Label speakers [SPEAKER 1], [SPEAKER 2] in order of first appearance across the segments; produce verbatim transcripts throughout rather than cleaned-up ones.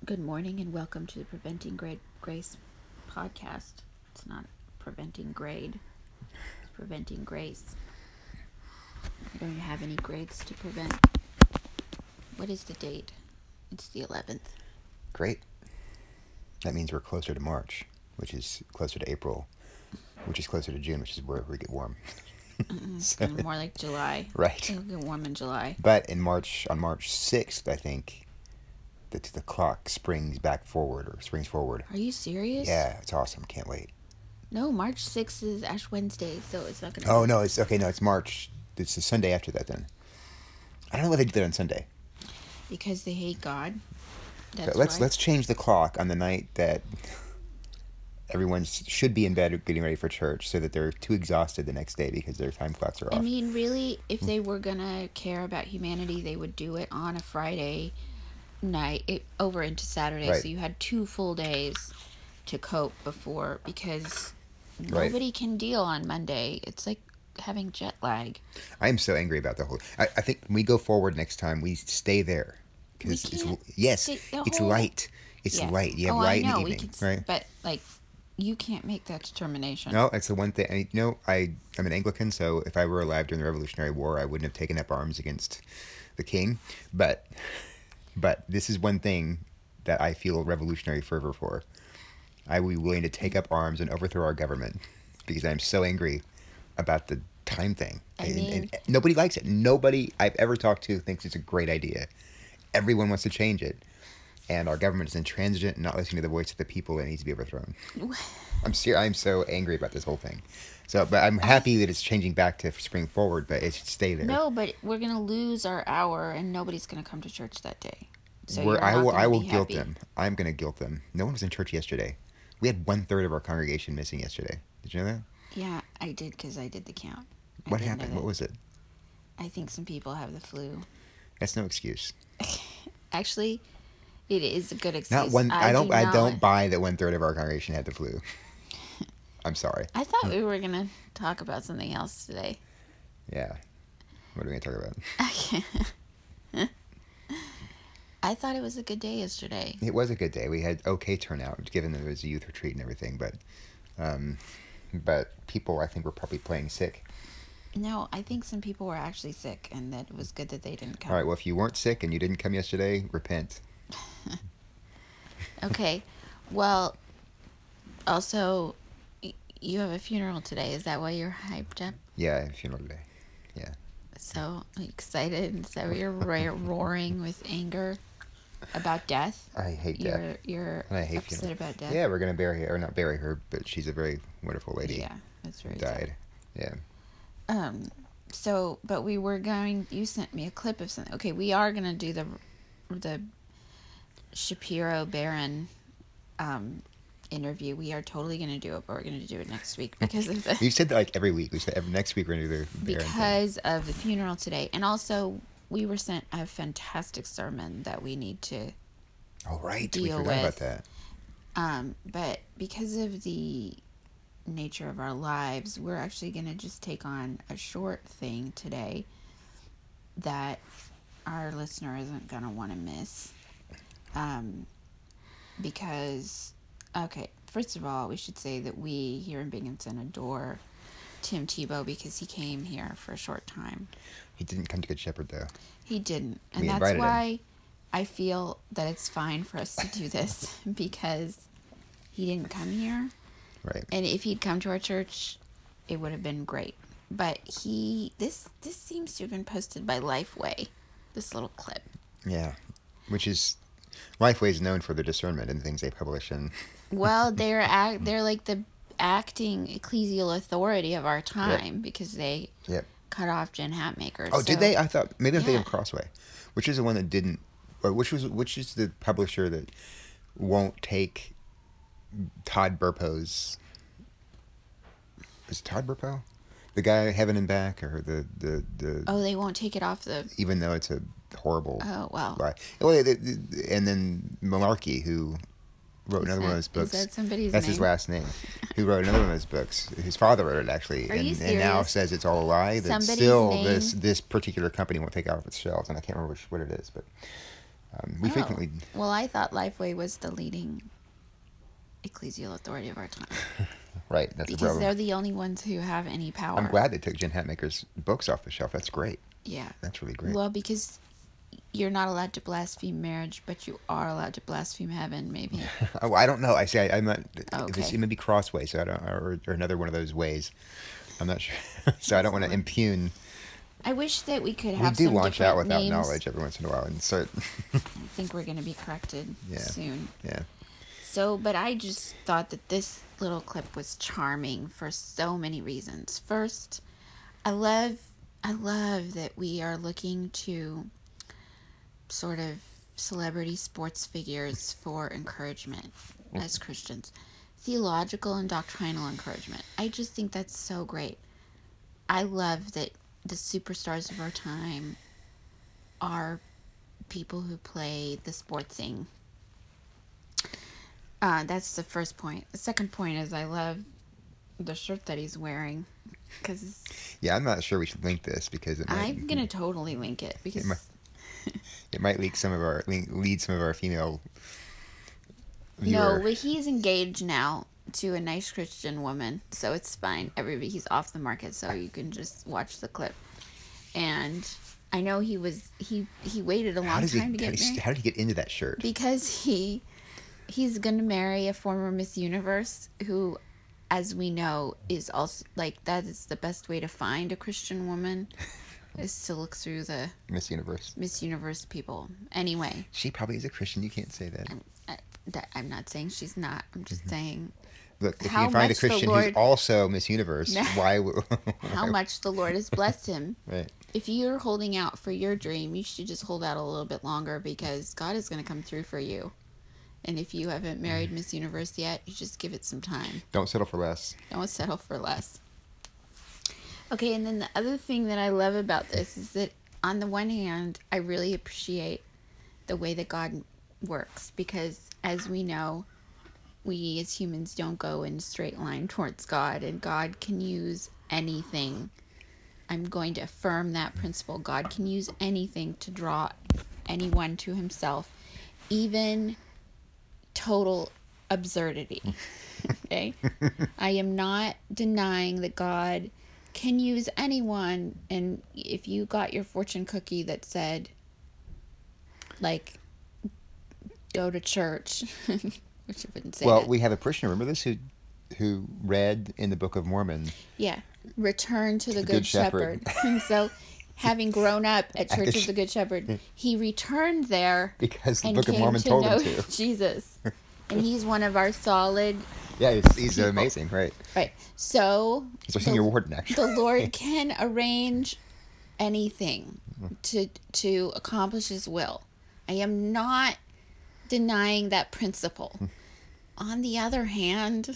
[SPEAKER 1] Good morning and welcome to the Preventing Grade Grace podcast. It's not preventing grade, it's preventing grace. I don't have any grades to prevent. What is the date? It's the eleventh.
[SPEAKER 2] Great. That means we're closer to March, which is closer to April, which is closer to June, which is where we get warm.
[SPEAKER 1] It's so, kind of more like July.
[SPEAKER 2] Right.
[SPEAKER 1] It'll get warm in July.
[SPEAKER 2] But in March, on March sixth, I think, the, the clock springs back forward or springs forward.
[SPEAKER 1] Are you serious?
[SPEAKER 2] Yeah, it's awesome. Can't wait.
[SPEAKER 1] No, March sixth is Ash Wednesday, so it's not going to
[SPEAKER 2] Oh, no, it's okay. No, it's March. It's the Sunday after that then. I don't know why they do that on Sunday.
[SPEAKER 1] Because they hate God. That's
[SPEAKER 2] So let's
[SPEAKER 1] why.
[SPEAKER 2] let's change the clock on the night that everyone should be in bed getting ready for church so that they're too exhausted the next day because their time clocks are off.
[SPEAKER 1] I mean, really, if they were going to care about humanity, they would do it on a Friday night it, over into Saturday.
[SPEAKER 2] Right.
[SPEAKER 1] So you had two full days to cope before, because
[SPEAKER 2] Right.
[SPEAKER 1] nobody can deal on Monday. It's like having jet lag.
[SPEAKER 2] I am so angry about the whole. I, I think when we go forward next time, we stay there because
[SPEAKER 1] We
[SPEAKER 2] it's
[SPEAKER 1] can't
[SPEAKER 2] yes,
[SPEAKER 1] stay the
[SPEAKER 2] it's
[SPEAKER 1] whole-
[SPEAKER 2] light. It's
[SPEAKER 1] Yeah.
[SPEAKER 2] light. You have
[SPEAKER 1] oh,
[SPEAKER 2] light
[SPEAKER 1] I know.
[SPEAKER 2] in the
[SPEAKER 1] We
[SPEAKER 2] evening,
[SPEAKER 1] can,
[SPEAKER 2] right?
[SPEAKER 1] But like, you can't make that determination.
[SPEAKER 2] No, it's the one thing. I, you know, I I'm an Anglican, so if I were alive during the Revolutionary War, I wouldn't have taken up arms against the king. But but this is one thing that I feel revolutionary fervor for. I would be willing to take up arms and overthrow our government because I'm so angry about the time thing.
[SPEAKER 1] I
[SPEAKER 2] and,
[SPEAKER 1] mean,
[SPEAKER 2] and nobody likes it. Nobody I've ever talked to thinks it's a great idea. Everyone wants to change it. And our government is intransigent and not listening to the voice of the people that needs to be overthrown. I'm ser- I'm so angry about this whole thing. So, but I'm happy that it's changing back to spring forward, but it should stay there.
[SPEAKER 1] No, but we're gonna lose our hour, and nobody's gonna come to church that day. So
[SPEAKER 2] Where
[SPEAKER 1] you're
[SPEAKER 2] I
[SPEAKER 1] not
[SPEAKER 2] will,
[SPEAKER 1] gonna
[SPEAKER 2] I will
[SPEAKER 1] be
[SPEAKER 2] guilt
[SPEAKER 1] happy.
[SPEAKER 2] them. I'm going to guilt them. No one was in church yesterday. We had one third of our congregation missing yesterday. Did you know that?
[SPEAKER 1] Yeah, I did, because I did the count. I
[SPEAKER 2] What
[SPEAKER 1] did know
[SPEAKER 2] happened?
[SPEAKER 1] that.
[SPEAKER 2] What was it?
[SPEAKER 1] I think some people have the flu.
[SPEAKER 2] That's no excuse.
[SPEAKER 1] Actually, it is a good excuse.
[SPEAKER 2] Not one. I,
[SPEAKER 1] I
[SPEAKER 2] don't.
[SPEAKER 1] do
[SPEAKER 2] I
[SPEAKER 1] not-
[SPEAKER 2] don't buy that one third of our congregation had the flu. I'm sorry.
[SPEAKER 1] I thought we were gonna talk about something else today.
[SPEAKER 2] Yeah. What are we going to talk about?
[SPEAKER 1] I thought it was a good day yesterday.
[SPEAKER 2] It was a good day. We had okay turnout, given that it was a youth retreat and everything. But, um, but people, I think, were probably playing sick.
[SPEAKER 1] No, I think some people were actually sick, and that it was good that they didn't come.
[SPEAKER 2] All right. Well, if you weren't sick and you didn't come yesterday, repent.
[SPEAKER 1] Okay. Well, also, y- you have a funeral today. Is that why you're hyped up?
[SPEAKER 2] Yeah, I have a funeral today. Yeah.
[SPEAKER 1] So excited? Is that why you're ro- roaring with anger about death?
[SPEAKER 2] I hate
[SPEAKER 1] You're
[SPEAKER 2] death.
[SPEAKER 1] you're
[SPEAKER 2] And I hate
[SPEAKER 1] upset
[SPEAKER 2] funerals.
[SPEAKER 1] about death.
[SPEAKER 2] Yeah, we're gonna bury her, or not bury her, but she's a very wonderful lady.
[SPEAKER 1] Yeah, that's very
[SPEAKER 2] Died. Yeah.
[SPEAKER 1] sad. Um. So, but we were going. You sent me a clip of something. Okay, we are gonna do the the Shapiro Barron um interview. We are totally gonna do it, but we're gonna do it next week because of the
[SPEAKER 2] We've said that like every week. We said every, next week we're gonna do the Barron thing.
[SPEAKER 1] because of the funeral today, and also we were sent a fantastic sermon that we need to.
[SPEAKER 2] Oh right, we
[SPEAKER 1] deal
[SPEAKER 2] forgot about
[SPEAKER 1] with.
[SPEAKER 2] that.
[SPEAKER 1] Um, but because of the nature of our lives, we're actually going to just take on a short thing today that our listener isn't going to want to miss. Um, because, okay, first of all, we should say that we here in Binghamton adore Tim Tebow because he came here for a short time.
[SPEAKER 2] He didn't come to Good Shepherd though.
[SPEAKER 1] He didn't. And
[SPEAKER 2] We
[SPEAKER 1] that's
[SPEAKER 2] invited him.
[SPEAKER 1] why I feel that it's fine for us to do this because he didn't come here.
[SPEAKER 2] Right.
[SPEAKER 1] And if he'd come to our church, it would have been great. But he, this this seems to have been posted by Lifeway, this little clip.
[SPEAKER 2] Yeah. Which is, Lifeway is known for their discernment and things they publish and.
[SPEAKER 1] Well, they're act, they're like the acting ecclesial authority of our time
[SPEAKER 2] Yep.
[SPEAKER 1] because they
[SPEAKER 2] Yep.
[SPEAKER 1] cut off Jen Hatmaker.
[SPEAKER 2] Oh,
[SPEAKER 1] so,
[SPEAKER 2] did they? I thought maybe I'm thinking
[SPEAKER 1] Yeah.
[SPEAKER 2] of Crossway, which is the one that didn't. Or which was which is the publisher that won't take Todd Burpo's. Is it Todd Burpo? The guy Heaven and Back, or the the, the
[SPEAKER 1] Oh, they won't take it off the.
[SPEAKER 2] even though it's a horrible
[SPEAKER 1] Oh well.
[SPEAKER 2] lie. Well, the- the- and then Malarkey, who wrote
[SPEAKER 1] Is
[SPEAKER 2] another one of
[SPEAKER 1] that-
[SPEAKER 2] his books.
[SPEAKER 1] Is that somebody's
[SPEAKER 2] That's
[SPEAKER 1] name?
[SPEAKER 2] his last name. Who wrote another one of his books? His father wrote it actually,
[SPEAKER 1] Are
[SPEAKER 2] and,
[SPEAKER 1] you
[SPEAKER 2] and now
[SPEAKER 1] serious?
[SPEAKER 2] says it's all a lie. That
[SPEAKER 1] Somebody's
[SPEAKER 2] still
[SPEAKER 1] name?
[SPEAKER 2] this this particular company won't take it off its shelves, and I can't remember which, what it is, but Um, we
[SPEAKER 1] Oh.
[SPEAKER 2] frequently,
[SPEAKER 1] Well, I thought Lifeway was the leading ecclesial authority of our time.
[SPEAKER 2] right? That's
[SPEAKER 1] Because
[SPEAKER 2] the problem.
[SPEAKER 1] they're the only ones who have any power.
[SPEAKER 2] I'm glad they took Jen Hatmaker's books off the shelf. That's great.
[SPEAKER 1] Yeah.
[SPEAKER 2] That's really great.
[SPEAKER 1] Well, because you're not allowed to blaspheme marriage, but you are allowed to blaspheme heaven, maybe.
[SPEAKER 2] Oh, I don't know. I say I, I'm not.
[SPEAKER 1] Okay.
[SPEAKER 2] This, it may be crossways, so I don't, or, or another one of those ways. I'm not sure. So I don't want to impugn.
[SPEAKER 1] I wish that we could
[SPEAKER 2] We
[SPEAKER 1] have
[SPEAKER 2] do
[SPEAKER 1] some
[SPEAKER 2] launch out
[SPEAKER 1] different
[SPEAKER 2] without
[SPEAKER 1] names.
[SPEAKER 2] knowledge every once in a while, and so
[SPEAKER 1] I think we're going to be corrected
[SPEAKER 2] Yeah.
[SPEAKER 1] soon.
[SPEAKER 2] yeah.
[SPEAKER 1] So, but I just thought that this little clip was charming for so many reasons. First, I love, I love that we are looking to sort of celebrity sports figures for encouragement as Christians. Theological and doctrinal encouragement. I just think that's so great. I love that the superstars of our time are people who play the sports thing. Uh, that's the first point. The second point is I love the shirt that he's wearing. Cause
[SPEAKER 2] Yeah, I'm not sure we should link this because it might,
[SPEAKER 1] I'm going to totally link it. Because
[SPEAKER 2] it might, it might leak some of our lead some of our female viewer.
[SPEAKER 1] No, but he's engaged now to a nice Christian woman, so it's fine. Everybody, he's off the market, so you can just watch the clip. And I know he was he he waited a long
[SPEAKER 2] how does
[SPEAKER 1] time
[SPEAKER 2] he,
[SPEAKER 1] to
[SPEAKER 2] how
[SPEAKER 1] get
[SPEAKER 2] does,
[SPEAKER 1] married
[SPEAKER 2] how did he get into that shirt?
[SPEAKER 1] because he he's going to marry a former Miss Universe who, as we know, is also like that is the best way to find a Christian woman. Is to look through the
[SPEAKER 2] Miss Universe.
[SPEAKER 1] Miss Universe people. Anyway,
[SPEAKER 2] She probably is a Christian. You can't say that.
[SPEAKER 1] I'm, I, that, I'm not saying she's not. I'm just
[SPEAKER 2] Mm-hmm.
[SPEAKER 1] saying
[SPEAKER 2] Look, if
[SPEAKER 1] how
[SPEAKER 2] you can find a
[SPEAKER 1] much the
[SPEAKER 2] Christian
[SPEAKER 1] Lord-
[SPEAKER 2] who's also Miss Universe, why? w-
[SPEAKER 1] how much the Lord has blessed him.
[SPEAKER 2] Right.
[SPEAKER 1] If you're holding out for your dream, you should just hold out a little bit longer because God is going to come through for you. And if you haven't married Miss Universe yet, you just give it some time.
[SPEAKER 2] Don't settle for less.
[SPEAKER 1] Don't settle for less. Okay, and then the other thing that I love about this is that on the one hand, I really appreciate the way that God works because as we know, we as humans don't go in a straight line towards God, and God can use anything. I'm going to affirm that principle. God can use anything to draw anyone to himself, even total absurdity. Okay? I am not denying that God can use anyone, and if you got your fortune cookie that said, like, go to church, which I wouldn't say
[SPEAKER 2] Well,
[SPEAKER 1] that.
[SPEAKER 2] we have a parishioner. Remember this who who read in the Book of Mormon.
[SPEAKER 1] Yeah, return to the,
[SPEAKER 2] the
[SPEAKER 1] Good,
[SPEAKER 2] Good
[SPEAKER 1] Shepherd.
[SPEAKER 2] Shepherd.
[SPEAKER 1] And so, having grown up at
[SPEAKER 2] At
[SPEAKER 1] Church
[SPEAKER 2] the
[SPEAKER 1] of the
[SPEAKER 2] sh-
[SPEAKER 1] Good Shepherd, he returned there
[SPEAKER 2] Because the
[SPEAKER 1] and
[SPEAKER 2] Book of
[SPEAKER 1] came
[SPEAKER 2] Mormon
[SPEAKER 1] to
[SPEAKER 2] told
[SPEAKER 1] know
[SPEAKER 2] him to.
[SPEAKER 1] Jesus. And he's one of our solid,
[SPEAKER 2] Yeah, he's, he's
[SPEAKER 1] People.
[SPEAKER 2] amazing, right?
[SPEAKER 1] right. So,
[SPEAKER 2] He's our senior
[SPEAKER 1] the,
[SPEAKER 2] warden, actually.
[SPEAKER 1] the Lord can arrange anything to to accomplish his will. I am not denying that principle. On the other hand,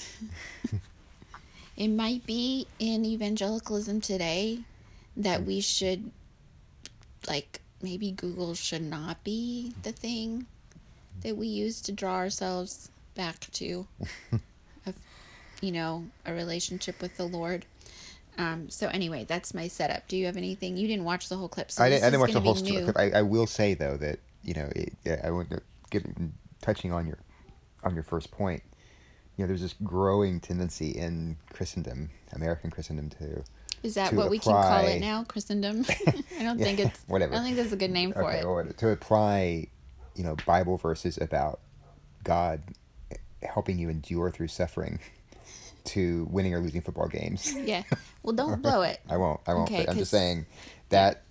[SPEAKER 1] it might be in evangelicalism today that we should, like, maybe Google should not be the thing that we use to draw ourselves back to, a, you know, a relationship with the Lord. Um, so anyway, that's my setup. Do you have anything? You didn't watch the whole clip, so
[SPEAKER 2] I
[SPEAKER 1] this
[SPEAKER 2] didn't, I didn't
[SPEAKER 1] is
[SPEAKER 2] watch the
[SPEAKER 1] gonna
[SPEAKER 2] whole
[SPEAKER 1] be
[SPEAKER 2] story
[SPEAKER 1] new.
[SPEAKER 2] clip. I, I will say though that you know it, yeah, I want to get touching on your on your first point. You know, there's this growing tendency in Christendom, American Christendom, to
[SPEAKER 1] Is that
[SPEAKER 2] to
[SPEAKER 1] what we can
[SPEAKER 2] apply-
[SPEAKER 1] call it now? Christendom? I don't
[SPEAKER 2] Yeah,
[SPEAKER 1] think it's.
[SPEAKER 2] whatever.
[SPEAKER 1] I don't think that's a good name for
[SPEAKER 2] okay,
[SPEAKER 1] it.
[SPEAKER 2] well, to apply, you know, Bible verses about God helping you endure through suffering to winning or losing football games.
[SPEAKER 1] Yeah. Well, don't blow it.
[SPEAKER 2] I won't. I won't.
[SPEAKER 1] Okay,
[SPEAKER 2] but I'm
[SPEAKER 1] 'cause-
[SPEAKER 2] just saying that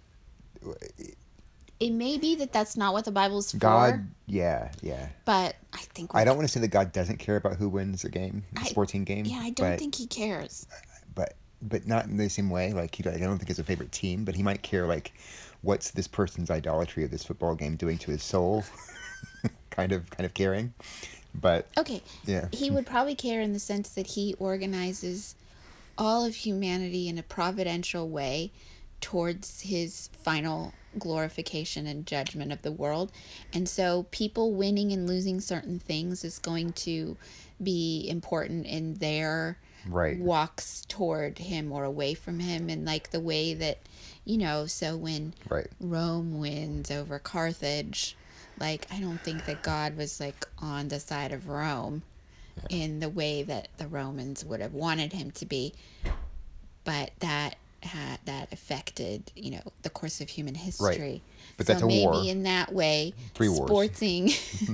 [SPEAKER 1] It may be that that's not what the Bible's for,
[SPEAKER 2] God. Yeah, yeah.
[SPEAKER 1] but I think we
[SPEAKER 2] I don't want to say that God doesn't care about who wins a game, a
[SPEAKER 1] I-
[SPEAKER 2] sporting game.
[SPEAKER 1] Yeah, I don't
[SPEAKER 2] but,
[SPEAKER 1] think he cares.
[SPEAKER 2] but but not in the same way. Like he, I don't think it's a favorite team, but he might care. Like, what's this person's idolatry of this football game doing to his soul? kind of, kind of caring. But
[SPEAKER 1] Okay.
[SPEAKER 2] yeah,
[SPEAKER 1] He would probably care in the sense that he organizes all of humanity in a providential way towards his final glorification and judgment of the world. And so people winning and losing certain things is going to be important in their
[SPEAKER 2] right.
[SPEAKER 1] walks toward him or away from him, and like the way that, you know, so when
[SPEAKER 2] Right.
[SPEAKER 1] Rome wins over Carthage, Like, I don't think that God was like on the side of Rome
[SPEAKER 2] Yeah.
[SPEAKER 1] in the way that the Romans would have wanted him to be, but that had that affected, you know, the course of human
[SPEAKER 2] Right.
[SPEAKER 1] history.
[SPEAKER 2] But
[SPEAKER 1] So
[SPEAKER 2] that's a
[SPEAKER 1] maybe
[SPEAKER 2] war.
[SPEAKER 1] in that way,
[SPEAKER 2] Three wars.
[SPEAKER 1] sporting.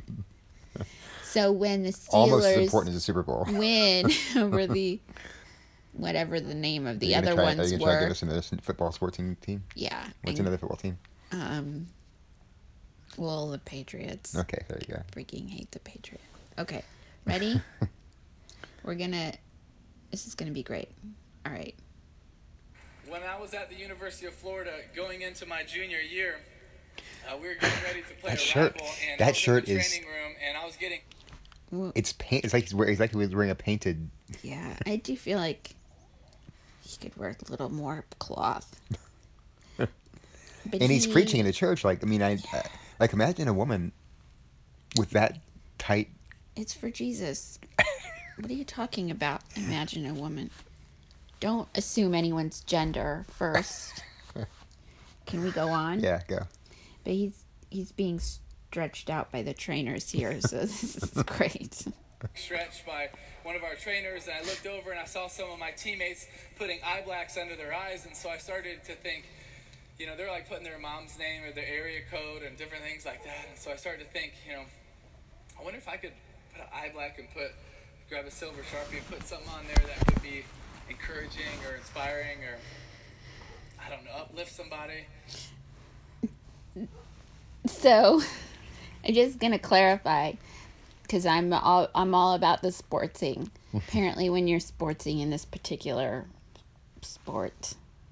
[SPEAKER 1] So when the
[SPEAKER 2] Almost as
[SPEAKER 1] Steelers
[SPEAKER 2] important as the Super Bowl.
[SPEAKER 1] win over the whatever the name of
[SPEAKER 2] Are
[SPEAKER 1] the
[SPEAKER 2] you gonna
[SPEAKER 1] other
[SPEAKER 2] try? Are
[SPEAKER 1] ones
[SPEAKER 2] you gonna try to give
[SPEAKER 1] were,
[SPEAKER 2] us another football sporting team?
[SPEAKER 1] yeah,
[SPEAKER 2] What's
[SPEAKER 1] and,
[SPEAKER 2] another football team?
[SPEAKER 1] um, well, the Patriots.
[SPEAKER 2] Okay, there you go.
[SPEAKER 1] Freaking hate the Patriots. Okay, ready? We're gonna. This is gonna be great. All right.
[SPEAKER 3] When I was at the University of Florida going into my junior year, uh, we were getting ready to play
[SPEAKER 2] That
[SPEAKER 3] a
[SPEAKER 2] shirt-
[SPEAKER 3] rival, and
[SPEAKER 2] that
[SPEAKER 3] I was
[SPEAKER 2] shirt
[SPEAKER 3] in the
[SPEAKER 2] is-
[SPEAKER 3] training room, and I was getting.
[SPEAKER 1] Well,
[SPEAKER 2] It's paint. It's like he's wearing. It's like he was wearing a painted.
[SPEAKER 1] yeah, I do feel like he could wear a little more cloth. But
[SPEAKER 2] And he's
[SPEAKER 1] he-
[SPEAKER 2] preaching in the church. Like I mean, I, I like imagine a woman with that tight.
[SPEAKER 1] It's for Jesus. What are you talking about? Imagine a woman. Don't assume anyone's gender first. Can we go on?
[SPEAKER 2] Yeah, go.
[SPEAKER 1] But he's he's being stretched out by the trainers here, so this is great.
[SPEAKER 3] Stretched by one of our trainers, and I looked over and I saw some of my teammates putting eye blacks under their eyes, and so I started to think, you know, they're like putting their mom's name or their area code and different things like that, and so I started to think, you know, I wonder if I could put an eye black and put, grab a silver Sharpie and put something on there that could be encouraging or inspiring or, I don't know, uplift somebody.
[SPEAKER 1] So, I'm just gonna clarify, because I'm all I'm all about the sportsing. Apparently, when you're sportsing in this particular sport,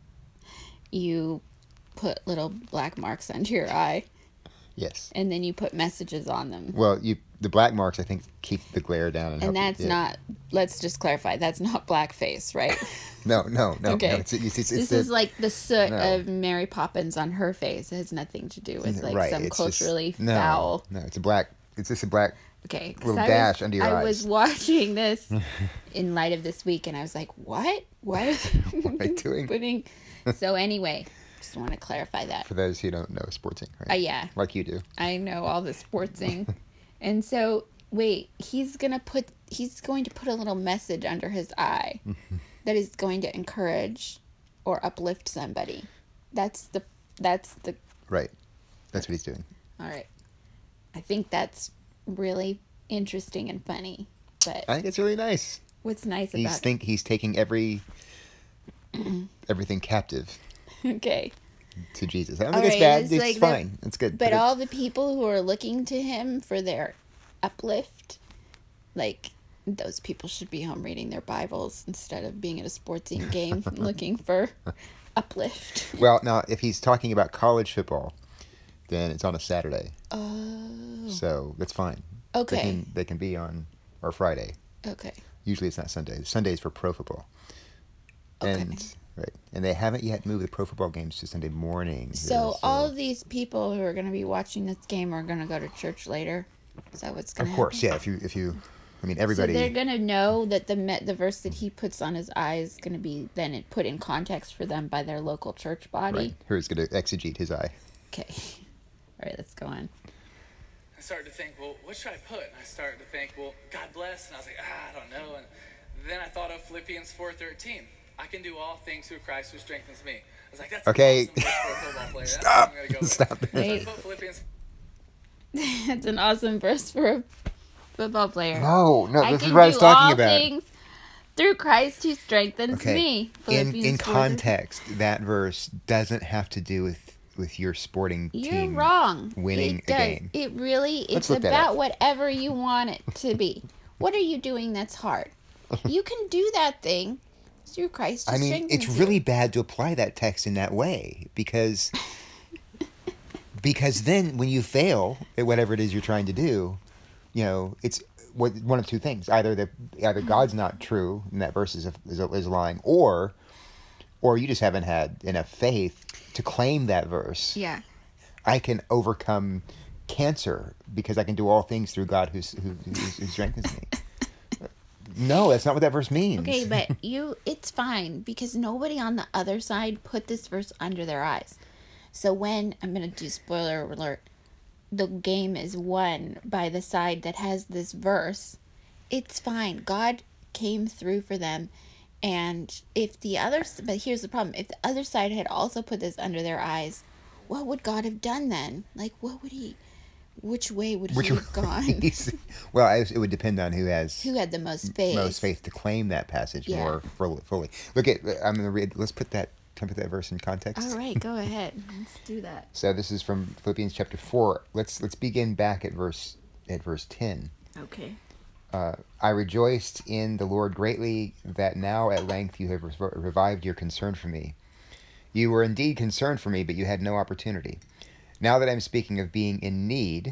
[SPEAKER 1] you put little black marks under your eye,
[SPEAKER 2] Yes.
[SPEAKER 1] and then you put messages on them.
[SPEAKER 2] Well, you the black marks I think keep the glare down and.
[SPEAKER 1] And
[SPEAKER 2] help-
[SPEAKER 1] that's
[SPEAKER 2] yeah.
[SPEAKER 1] not. Let's just clarify. That's not blackface, right?
[SPEAKER 2] No, no, no.
[SPEAKER 1] Okay.
[SPEAKER 2] No, it's, it's, it's, it's
[SPEAKER 1] This
[SPEAKER 2] the-
[SPEAKER 1] is like the soot
[SPEAKER 2] No.
[SPEAKER 1] of Mary Poppins on her face. It has nothing to do with like
[SPEAKER 2] right,
[SPEAKER 1] some
[SPEAKER 2] it's just-
[SPEAKER 1] culturally
[SPEAKER 2] no,
[SPEAKER 1] foul.
[SPEAKER 2] No, it's a black. It's just a black.
[SPEAKER 1] Okay, 'cause
[SPEAKER 2] little
[SPEAKER 1] I
[SPEAKER 2] dash
[SPEAKER 1] was,
[SPEAKER 2] under your
[SPEAKER 1] I
[SPEAKER 2] eyes.
[SPEAKER 1] was watching this in light of this week, and I was like, "What? What are they
[SPEAKER 2] What are they doing?"
[SPEAKER 1] putting?" So anyway, just want to clarify that.
[SPEAKER 2] For those who don't know sporting, right?
[SPEAKER 1] Uh, yeah,
[SPEAKER 2] Like you do.
[SPEAKER 1] I know all the sportsing, and so wait, he's gonna put he's going to put a little message under his eye that is going to encourage or uplift somebody. That's the that's the
[SPEAKER 2] Right. That's what he's doing.
[SPEAKER 1] all right. I think that's really interesting and funny. But
[SPEAKER 2] I think it's really nice.
[SPEAKER 1] what's nice
[SPEAKER 2] He's
[SPEAKER 1] about
[SPEAKER 2] think he's taking every everything captive
[SPEAKER 1] okay.
[SPEAKER 2] to Jesus. I don't
[SPEAKER 1] All
[SPEAKER 2] think
[SPEAKER 1] right,
[SPEAKER 2] it's bad.
[SPEAKER 1] it's
[SPEAKER 2] It's,
[SPEAKER 1] like the-
[SPEAKER 2] fine. It's good.
[SPEAKER 1] But
[SPEAKER 2] it-
[SPEAKER 1] all the people who are looking to him for their uplift, like those people should be home reading their Bibles instead of being at a sporting game looking for uplift.
[SPEAKER 2] well, now if he's talking about college football, then it's on a Saturday,
[SPEAKER 1] Oh,
[SPEAKER 2] so that's fine.
[SPEAKER 1] okay.
[SPEAKER 2] They can they can be on or Friday.
[SPEAKER 1] Okay.
[SPEAKER 2] Usually it's not Sunday. Sunday's for pro football.
[SPEAKER 1] Okay.
[SPEAKER 2] And right, and they haven't yet moved the pro football games to Sunday morning. here,
[SPEAKER 1] So all of these people who are going to be watching this game are going to go to church later. Is that what's going
[SPEAKER 2] of
[SPEAKER 1] to
[SPEAKER 2] course, yeah. If you if you, I mean everybody.
[SPEAKER 1] So they're going to know that the me- the verse that he puts on his eye is going to be then it put in context for them by their local church body.
[SPEAKER 2] right, who's going to exegete his eye?
[SPEAKER 1] Okay. All right, let's go on.
[SPEAKER 3] I started to think, well, what should I put? And I started to think, well, God bless. And I was like, ah, I don't know. And then I thought of Philippians four thirteen. I can do all things through Christ who strengthens me. I was like, that's
[SPEAKER 2] Okay.
[SPEAKER 3] an awesome verse for a football player. That's
[SPEAKER 2] Stop.
[SPEAKER 3] what I'm gonna go with.
[SPEAKER 2] Stop.
[SPEAKER 3] So I
[SPEAKER 1] Wait.
[SPEAKER 3] put Philippians
[SPEAKER 1] That's an awesome verse for a football player.
[SPEAKER 2] No, no.
[SPEAKER 1] I
[SPEAKER 2] This
[SPEAKER 1] can
[SPEAKER 2] is what I was
[SPEAKER 1] do
[SPEAKER 2] talking
[SPEAKER 1] all
[SPEAKER 2] about.
[SPEAKER 1] things through Christ who strengthens
[SPEAKER 2] Okay.
[SPEAKER 1] me.
[SPEAKER 2] In
[SPEAKER 1] Philippians
[SPEAKER 2] in
[SPEAKER 1] four.
[SPEAKER 2] context, that verse doesn't have to do with with your sporting
[SPEAKER 1] You're
[SPEAKER 2] team
[SPEAKER 1] wrong.
[SPEAKER 2] winning
[SPEAKER 1] it
[SPEAKER 2] a
[SPEAKER 1] does.
[SPEAKER 2] game.
[SPEAKER 1] It really,
[SPEAKER 2] Let's
[SPEAKER 1] it's
[SPEAKER 2] look that
[SPEAKER 1] about
[SPEAKER 2] up.
[SPEAKER 1] whatever you want it to be. What are you doing that's hard? You can do that thing through Christ who
[SPEAKER 2] I mean,
[SPEAKER 1] strengthens
[SPEAKER 2] it's
[SPEAKER 1] you.
[SPEAKER 2] really bad to apply that text in that way because because then when you fail at whatever it is you're trying to do, you know, it's what one of two things: either that either God's not true and that verse is is, is lying, or or you just haven't had enough faith to claim that verse.
[SPEAKER 1] Yeah.
[SPEAKER 2] I can overcome cancer because I can do all things through God who who, who, who strengthens me. No, that's not what that verse means.
[SPEAKER 1] Okay, but you, it's fine because nobody on the other side put this verse under their eyes. So when, I'm going to do spoiler alert, the game is won by the side that has this verse, it's fine. God came through for them. And if the other, but here's the problem, if the other side had also put this under their eyes, what would God have done then? Like, what would he, which way would
[SPEAKER 2] Which
[SPEAKER 1] he have gone?
[SPEAKER 2] well, I, it would depend on who has
[SPEAKER 1] Who had the most faith?
[SPEAKER 2] most faith to claim that passage
[SPEAKER 1] Yeah.
[SPEAKER 2] more fully, fully. Look at, I'm going to read, let's put that, can I put that verse in context.
[SPEAKER 1] All right, go ahead. Let's do that.
[SPEAKER 2] So this is from Philippians chapter four. Let's, let's begin back at verse, at verse ten.
[SPEAKER 1] Okay.
[SPEAKER 2] Uh, I rejoiced in the Lord greatly that now at length you have rev- revived your concern for me. You were indeed concerned for me, but you had no opportunity. Now that I'm speaking of being in need,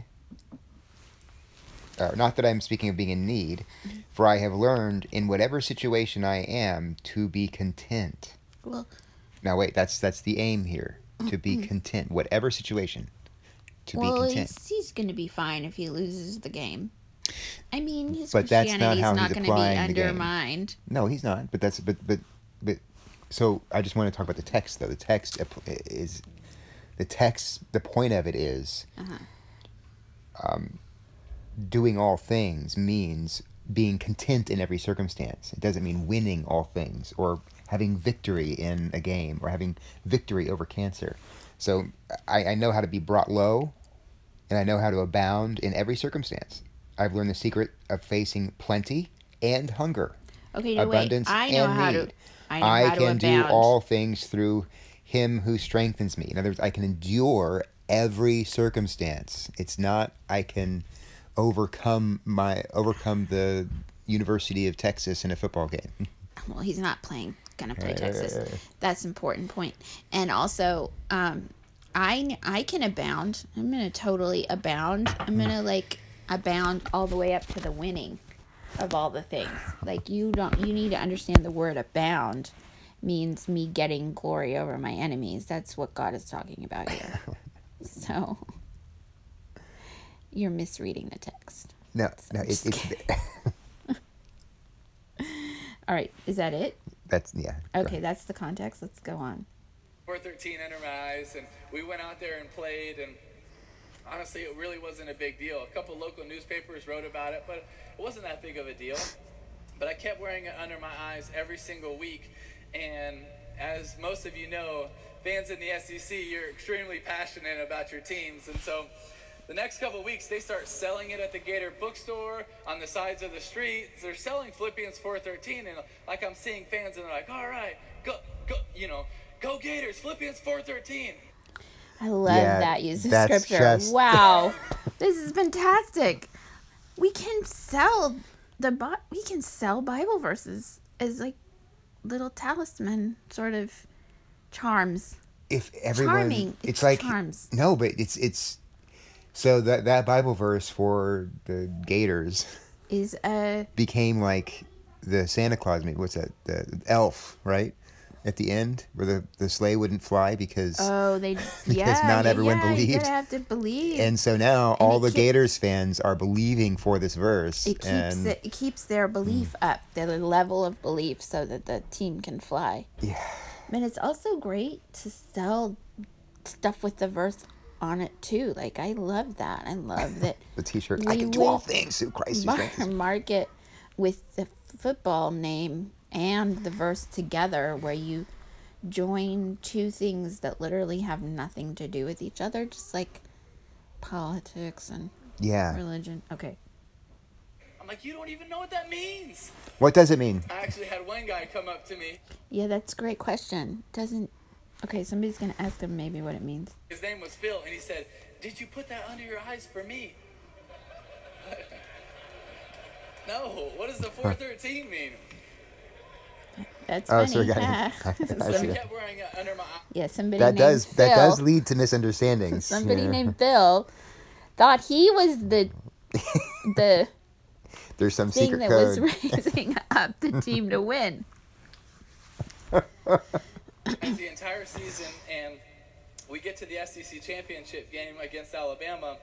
[SPEAKER 2] uh, not that I'm speaking of being in need, for I have learned in whatever situation I am to be content.
[SPEAKER 1] Well,
[SPEAKER 2] Now wait, that's that's the aim here, to be content, whatever situation, to
[SPEAKER 1] well,
[SPEAKER 2] be content.
[SPEAKER 1] he's, he's going to be fine if he loses the game. I mean, his
[SPEAKER 2] But that's not
[SPEAKER 1] Christianity's
[SPEAKER 2] how
[SPEAKER 1] not
[SPEAKER 2] he's
[SPEAKER 1] going to be
[SPEAKER 2] applying the game.
[SPEAKER 1] undermined.
[SPEAKER 2] No, he's not. But that's but but but. So I just want to talk about the text, though. The text is the text. The point of it is,
[SPEAKER 1] Uh-huh.
[SPEAKER 2] um, doing all things means being content in every circumstance. It doesn't mean winning all things or having victory in a game or having victory over cancer. So I, I know how to be brought low, and I know how to abound in every circumstance. I've learned the secret of facing plenty and hunger,
[SPEAKER 1] Okay, no,
[SPEAKER 2] abundance
[SPEAKER 1] wait. I know
[SPEAKER 2] and
[SPEAKER 1] how
[SPEAKER 2] need.
[SPEAKER 1] to. I know how to
[SPEAKER 2] can do
[SPEAKER 1] abound.
[SPEAKER 2] all things through Him who strengthens me. In other words, I can endure every circumstance. It's not I can overcome my overcome the University of Texas in a football game.
[SPEAKER 1] Well, he's not playing. Gonna play
[SPEAKER 2] Right, right,
[SPEAKER 1] Texas.
[SPEAKER 2] right, right.
[SPEAKER 1] That's an important point. And also, um, I I can abound. I'm gonna totally abound. I'm gonna like abound all the way up to the winning of all the things. Like you don't. You need to understand the word abound means me getting glory over my enemies. That's what God is talking about here. So you're misreading the text.
[SPEAKER 2] No, no,
[SPEAKER 1] I'm
[SPEAKER 2] it,
[SPEAKER 1] just
[SPEAKER 2] it,
[SPEAKER 1] All right, is that it?
[SPEAKER 2] that's yeah. go
[SPEAKER 1] Okay,
[SPEAKER 2] ahead.
[SPEAKER 1] that's the context. Let's go on.
[SPEAKER 3] four thirteen under my eyes, and we went out there and played, and honestly, it really wasn't a big deal. A couple local newspapers wrote about it, but it wasn't that big of a deal. But I kept wearing it under my eyes every single week, and as most of you know, fans in the S E C, you're extremely passionate about your teams, and so the next couple of weeks, they start selling it at the Gator bookstore, on the sides of the street. They're selling Philippians four thirteen, and like I'm seeing fans, and they're like, all right, go, go, you know, go Gators, Philippians four thirteen.
[SPEAKER 1] I love
[SPEAKER 2] Yeah,
[SPEAKER 1] that use of
[SPEAKER 2] that's
[SPEAKER 1] scripture.
[SPEAKER 2] just-
[SPEAKER 1] Wow, this is fantastic. We can sell the Bi- we can sell Bible verses as like little talisman sort of charms.
[SPEAKER 2] If everyone,
[SPEAKER 1] Charming.
[SPEAKER 2] it's,
[SPEAKER 1] It's
[SPEAKER 2] like
[SPEAKER 1] charms.
[SPEAKER 2] no, but it's it's so that that Bible verse for the Gators
[SPEAKER 1] Is a
[SPEAKER 2] became like the Santa Claus. Maybe what's that? The elf, right? At the end, where the, the sleigh wouldn't fly because
[SPEAKER 1] oh they yeah
[SPEAKER 2] not
[SPEAKER 1] yeah,
[SPEAKER 2] everyone
[SPEAKER 1] yeah, You
[SPEAKER 2] believed.
[SPEAKER 1] gotta have to believe.
[SPEAKER 2] and so now all
[SPEAKER 1] it
[SPEAKER 2] the
[SPEAKER 1] keep-
[SPEAKER 2] Gators fans are believing for this verse.
[SPEAKER 1] it keeps
[SPEAKER 2] and
[SPEAKER 1] it, it keeps their belief up, their level of belief, so that the team can fly.
[SPEAKER 2] Yeah.
[SPEAKER 1] But it's also great to sell stuff with the verse on it too. Like I love that. I love that.
[SPEAKER 2] the T-shirt. I
[SPEAKER 1] we
[SPEAKER 2] can do all
[SPEAKER 1] would
[SPEAKER 2] things through Christ who
[SPEAKER 1] mar-
[SPEAKER 2] strengthens me.
[SPEAKER 1] market with the football name and the verse together, where you join two things that literally have nothing to do with each other, just like politics and
[SPEAKER 2] Yeah.
[SPEAKER 1] religion. Okay.
[SPEAKER 3] I'm like, you don't even know what that means.
[SPEAKER 2] What does it mean?
[SPEAKER 3] I actually had one guy come up to me.
[SPEAKER 1] Yeah, that's a great question. Doesn't okay, somebody's gonna ask him maybe what it means.
[SPEAKER 3] His name was Phil, and he said, did you put that under your eyes for me? No, what does the four thirteen mean?
[SPEAKER 1] That's
[SPEAKER 2] Oh,
[SPEAKER 1] funny.
[SPEAKER 2] so we got-
[SPEAKER 1] yeah.
[SPEAKER 2] I
[SPEAKER 3] So
[SPEAKER 2] see.
[SPEAKER 3] I kept wearing it under my eye.
[SPEAKER 1] Yeah, somebody
[SPEAKER 2] That
[SPEAKER 1] named
[SPEAKER 2] does
[SPEAKER 1] Phil.
[SPEAKER 2] that does lead to misunderstandings.
[SPEAKER 1] Somebody
[SPEAKER 2] Yeah.
[SPEAKER 1] named Phil thought he was the the
[SPEAKER 2] There's some
[SPEAKER 1] thing
[SPEAKER 2] secret
[SPEAKER 1] that
[SPEAKER 2] code.
[SPEAKER 1] was raising up the team to win.
[SPEAKER 3] The entire season, and we get to the S E C championship game against Alabama.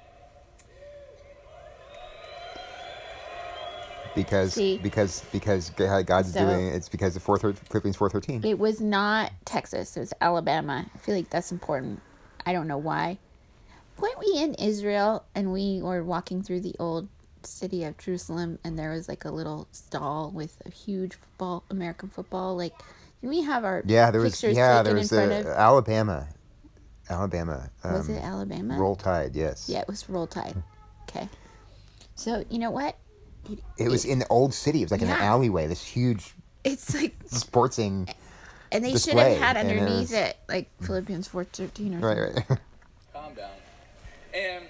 [SPEAKER 2] because
[SPEAKER 1] See?
[SPEAKER 2] because because God's
[SPEAKER 1] So-
[SPEAKER 2] doing it. It's because of four Philippians four thirteen.
[SPEAKER 1] It was not Texas. It was Alabama. I feel like that's important. I don't know why. weren't we in Israel and we were walking through the old city of Jerusalem and there was like a little stall with a huge football, American football? Like, did we have our
[SPEAKER 2] Yeah, there was.
[SPEAKER 1] pictures
[SPEAKER 2] Yeah, there
[SPEAKER 1] taken in
[SPEAKER 2] was
[SPEAKER 1] front
[SPEAKER 2] uh,
[SPEAKER 1] of?
[SPEAKER 2] Alabama. Alabama. Um,
[SPEAKER 1] Was it Alabama?
[SPEAKER 2] Roll Tide. Yes.
[SPEAKER 1] Yeah, it was Roll Tide. Okay. So you know what?
[SPEAKER 2] It, it was in the old city. It was like in
[SPEAKER 1] Yeah.
[SPEAKER 2] an alleyway. This huge
[SPEAKER 1] It's like,
[SPEAKER 2] sportsing.
[SPEAKER 1] and they should
[SPEAKER 2] display,
[SPEAKER 1] have had
[SPEAKER 2] and it
[SPEAKER 1] underneath
[SPEAKER 2] was-
[SPEAKER 1] it like Philippians four thirteen or
[SPEAKER 2] Right.
[SPEAKER 1] something.
[SPEAKER 2] Right.
[SPEAKER 3] Calm down. And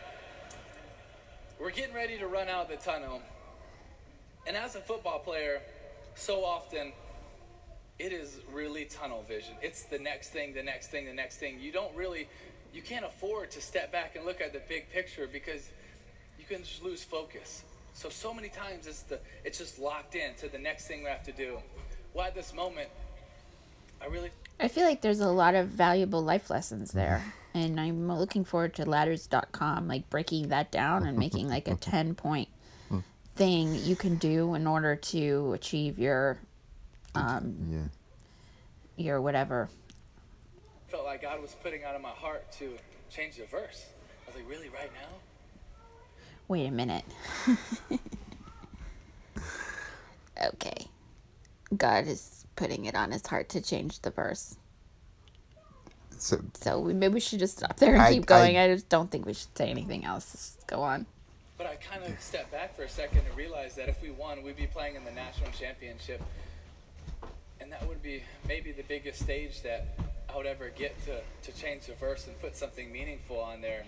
[SPEAKER 3] we're getting ready to run out of the tunnel. And as a football player, so often it is really tunnel vision. It's the next thing, the next thing, the next thing. You don't really, you can't afford to step back and look at the big picture because you can just lose focus. So, so many times it's the it's just locked in to the next thing we have to do. Well, at this moment, I really
[SPEAKER 1] I feel like there's a lot of valuable life lessons there. And I'm looking forward to ladders dot com, like breaking that down and making like a ten point thing you can do in order to achieve your, um,
[SPEAKER 2] Yeah.
[SPEAKER 1] your whatever.
[SPEAKER 3] felt like God was putting out of my heart to change the verse. I was like, really, right now?
[SPEAKER 1] Wait a minute. Okay. God is putting it on his heart to change the verse.
[SPEAKER 2] So
[SPEAKER 1] So we, maybe we should just stop there and
[SPEAKER 2] I-
[SPEAKER 1] keep going.
[SPEAKER 2] I-
[SPEAKER 1] I, just don't think we should say anything else. Just go on.
[SPEAKER 3] But I kind of stepped back for a second and realized that if we won, we'd be playing in the national championship. And that would be maybe the biggest stage that I would ever get to, to change the verse and put something meaningful on there.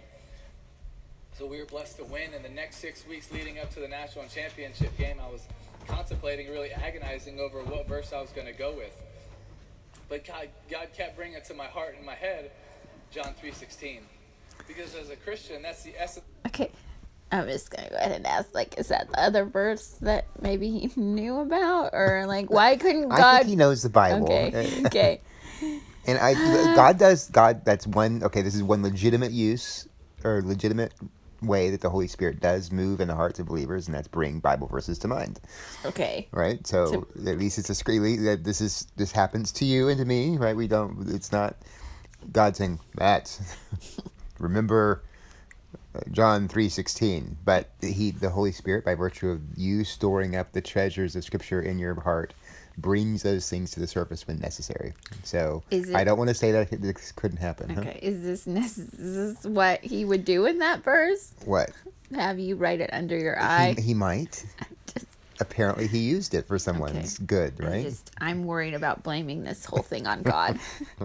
[SPEAKER 3] So we were blessed to win. And the next six weeks leading up to the national championship game, I was contemplating, really agonizing over what verse I was going to go with. But God, God kept bringing it to my heart and my head, John three sixteen. Because as a Christian, that's the essence.
[SPEAKER 1] Okay. I'm just going to go ahead and ask, like, is that the other verse that maybe he knew about? Or, like, why couldn't God...
[SPEAKER 2] I think he knows the Bible.
[SPEAKER 1] Okay, okay.
[SPEAKER 2] And I, God does, God, that's one, okay, this is one legitimate use or legitimate way that the Holy Spirit does move in the hearts of believers, and that's bring Bible verses to mind.
[SPEAKER 1] Okay.
[SPEAKER 2] Right? So at least it's a screely that this is, this happens to you and to me, right? We don't, it's not God saying, Matt, remember John three sixteen, but he, the Holy Spirit, by virtue of you storing up the treasures of Scripture in your heart, brings those things to the surface when necessary. So
[SPEAKER 1] Is it-
[SPEAKER 2] I don't want to say that this couldn't happen. huh?
[SPEAKER 1] Okay. Is this necess- is this what he would do in that verse?
[SPEAKER 2] What?
[SPEAKER 1] Have you write it under your eye?
[SPEAKER 2] He, he might.
[SPEAKER 1] Just,
[SPEAKER 2] Apparently, he used it for someone's good,
[SPEAKER 1] I
[SPEAKER 2] right?
[SPEAKER 1] just, I'm worried about blaming this whole thing on God.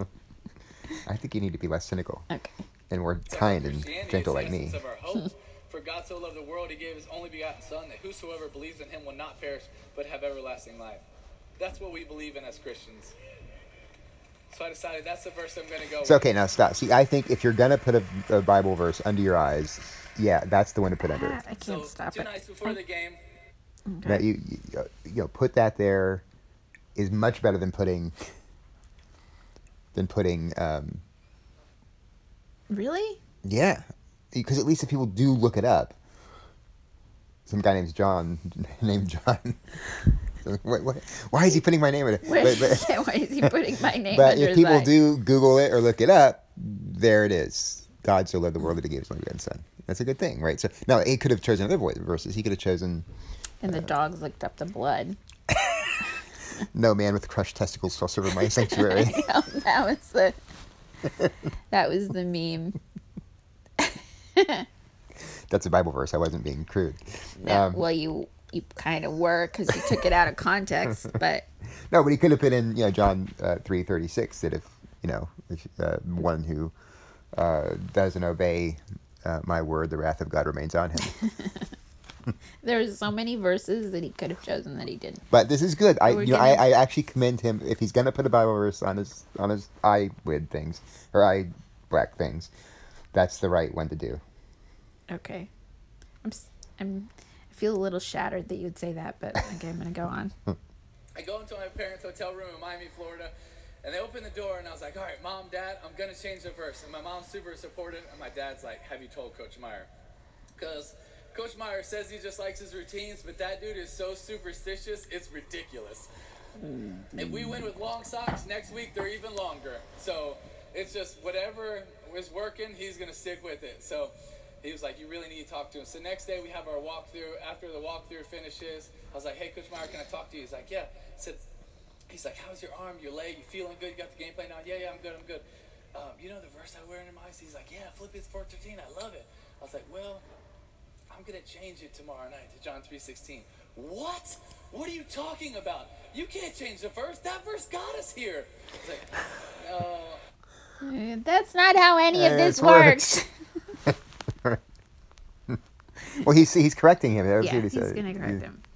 [SPEAKER 2] I think you need to be less cynical
[SPEAKER 1] Okay.
[SPEAKER 2] and more kind and
[SPEAKER 3] Christianity
[SPEAKER 2] gentle
[SPEAKER 3] is
[SPEAKER 2] like
[SPEAKER 3] the
[SPEAKER 2] me.
[SPEAKER 3] essence of our hope. For God so loved the world, he gave his only begotten Son, that whosoever believes in him will not perish, but have everlasting life. That's what we believe in as Christians. So I decided that's the verse I'm going to go
[SPEAKER 2] So
[SPEAKER 3] with.
[SPEAKER 2] okay, now stop. See, I think if you're gonna put a, a Bible verse under your eyes, yeah, that's the one to put under.
[SPEAKER 1] Ah, I can't
[SPEAKER 3] So
[SPEAKER 1] stop
[SPEAKER 3] two
[SPEAKER 1] it.
[SPEAKER 3] nights before the game,
[SPEAKER 2] That you, you you know put that there is much better than putting than putting um,
[SPEAKER 1] Really?
[SPEAKER 2] yeah, because at least if people do look it up, some guy named John named John. What, what, why is he putting my name in it?
[SPEAKER 1] Where,
[SPEAKER 2] But, but,
[SPEAKER 1] yeah, why is he putting my name
[SPEAKER 2] but
[SPEAKER 1] under
[SPEAKER 2] if
[SPEAKER 1] his
[SPEAKER 2] people
[SPEAKER 1] eye?
[SPEAKER 2] do Google it or look it up, there it is. God so loved the world that he gave his only begotten Son. That's a good thing, right? So now he could have chosen other voice verses. He could have chosen
[SPEAKER 1] And the dogs licked up the blood.
[SPEAKER 2] "No man with crushed testicles shall serve in my sanctuary."
[SPEAKER 1] No, that was the that was the meme.
[SPEAKER 2] That's a Bible verse. I wasn't being crude.
[SPEAKER 1] No,
[SPEAKER 2] Um,
[SPEAKER 1] well, you you kind of were because you took it out of context. But
[SPEAKER 2] No, but he could have put in, you know, John uh, three thirty six. That if you know, if, uh, one who uh, doesn't obey uh, my word, the wrath of God remains on him.
[SPEAKER 1] there's so many verses that he could have chosen that he didn't.
[SPEAKER 2] But this is good. I,
[SPEAKER 1] We're
[SPEAKER 2] you know, I,
[SPEAKER 1] gonna-
[SPEAKER 2] I actually commend him if he's gonna put a Bible verse on his on his eyelid things or eye black things. That's the right one to do.
[SPEAKER 1] Okay, I'm s- I'm I feel a little shattered that you would say that, but okay, I'm gonna go on.
[SPEAKER 3] I go into my parents' hotel room in Miami, Florida, and they open the door, and I was like, all right, Mom, Dad, I'm going to change the verse. And my mom's super supportive, and my dad's like, have you told Coach Meyer? Because Coach Meyer says he just likes his routines, but that dude is so superstitious, it's ridiculous. If we win with long socks, next week they're even longer. So it's just whatever is working, he's going to stick with it. So he was like, you really need to talk to him. So next day we have our walkthrough. After the walkthrough finishes, I was like, hey, Coach Meyer, can I talk to you? He's like, yeah. I said, he's like, how's your arm, your leg? You feeling good? You got the game plan now? Yeah, yeah, I'm good, I'm good. Um, you know the verse I wear in my eyes? He's like, yeah, Philippians four thirteen, I love it. I was like, well, I'm going to change it tomorrow night to John three sixteen. What? What are you talking about? You can't change the verse. That verse got us here. I was like, no.
[SPEAKER 1] That's not how any of
[SPEAKER 2] Uh,
[SPEAKER 1] this
[SPEAKER 2] it works.
[SPEAKER 1] works.
[SPEAKER 2] Well, he's he's correcting him. That was
[SPEAKER 1] Yeah,
[SPEAKER 2] what he
[SPEAKER 1] he's
[SPEAKER 2] said.
[SPEAKER 1] going to correct him.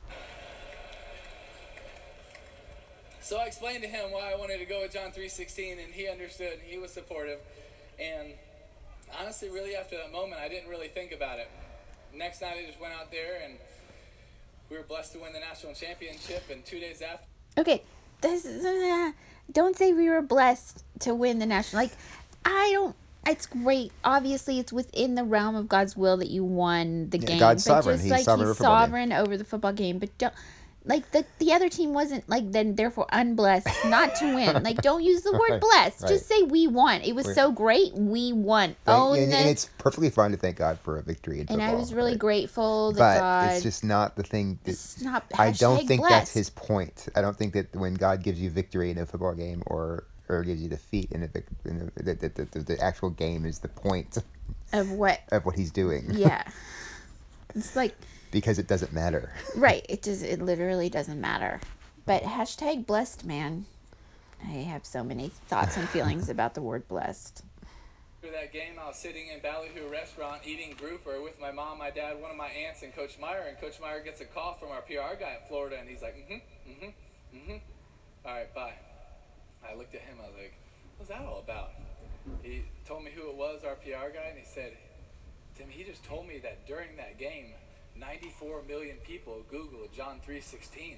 [SPEAKER 3] So I explained to him why I wanted to go with John three sixteen, and he understood, and he was supportive. And honestly, really after that moment, I didn't really think about it. Next night, I just went out there, and we were blessed to win the national championship, and two days after...
[SPEAKER 1] Okay, this is, uh, don't say we were blessed to win the national. Like, I don't... It's great. Obviously, it's within the realm of God's will that you won the
[SPEAKER 2] Yeah,
[SPEAKER 1] game.
[SPEAKER 2] God's
[SPEAKER 1] but
[SPEAKER 2] sovereign.
[SPEAKER 1] Just,
[SPEAKER 2] He's
[SPEAKER 1] like,
[SPEAKER 2] sovereign
[SPEAKER 1] he's
[SPEAKER 2] over football game.
[SPEAKER 1] sovereign over the football game. But don't... Like, the, the other team wasn't, like, then therefore unblessed not to win. Like, don't use the word
[SPEAKER 2] Right,
[SPEAKER 1] blessed.
[SPEAKER 2] right.
[SPEAKER 1] Just say we won. It was
[SPEAKER 2] We're-
[SPEAKER 1] so great. We won.
[SPEAKER 2] Right?
[SPEAKER 1] Own
[SPEAKER 2] and,
[SPEAKER 1] the...
[SPEAKER 2] and it's perfectly fine to thank God for a victory in
[SPEAKER 1] and
[SPEAKER 2] football.
[SPEAKER 1] I was really
[SPEAKER 2] right?
[SPEAKER 1] grateful that
[SPEAKER 2] But
[SPEAKER 1] God...
[SPEAKER 2] it's just not the thing. That,
[SPEAKER 1] It's not
[SPEAKER 2] I don't
[SPEAKER 1] hashtag
[SPEAKER 2] think
[SPEAKER 1] blessed.
[SPEAKER 2] that's his point. I don't think that when God gives you victory in a football game or or gives you defeat in a vic- in a, that, that, that, that the actual game is the point
[SPEAKER 1] Of what?
[SPEAKER 2] of what he's doing.
[SPEAKER 1] Yeah. It's like...
[SPEAKER 2] Because it doesn't matter.
[SPEAKER 1] Right. It does. It literally doesn't matter. But hashtag blessed, man. I have so many thoughts and feelings about the word blessed.
[SPEAKER 3] After that game, I was sitting in Ballyhoo restaurant eating grouper with my mom, my dad, one of my aunts, and Coach Meyer. And Coach Meyer gets a call from our P R guy in Florida, and he's like, mm-hmm, mm-hmm, mm-hmm. All right, bye. I looked at him. I was like, what's that all about? He told me who it was, our P R guy, and he said, Tim, he just told me that during that game, ninety-four million people Googled John three sixteen.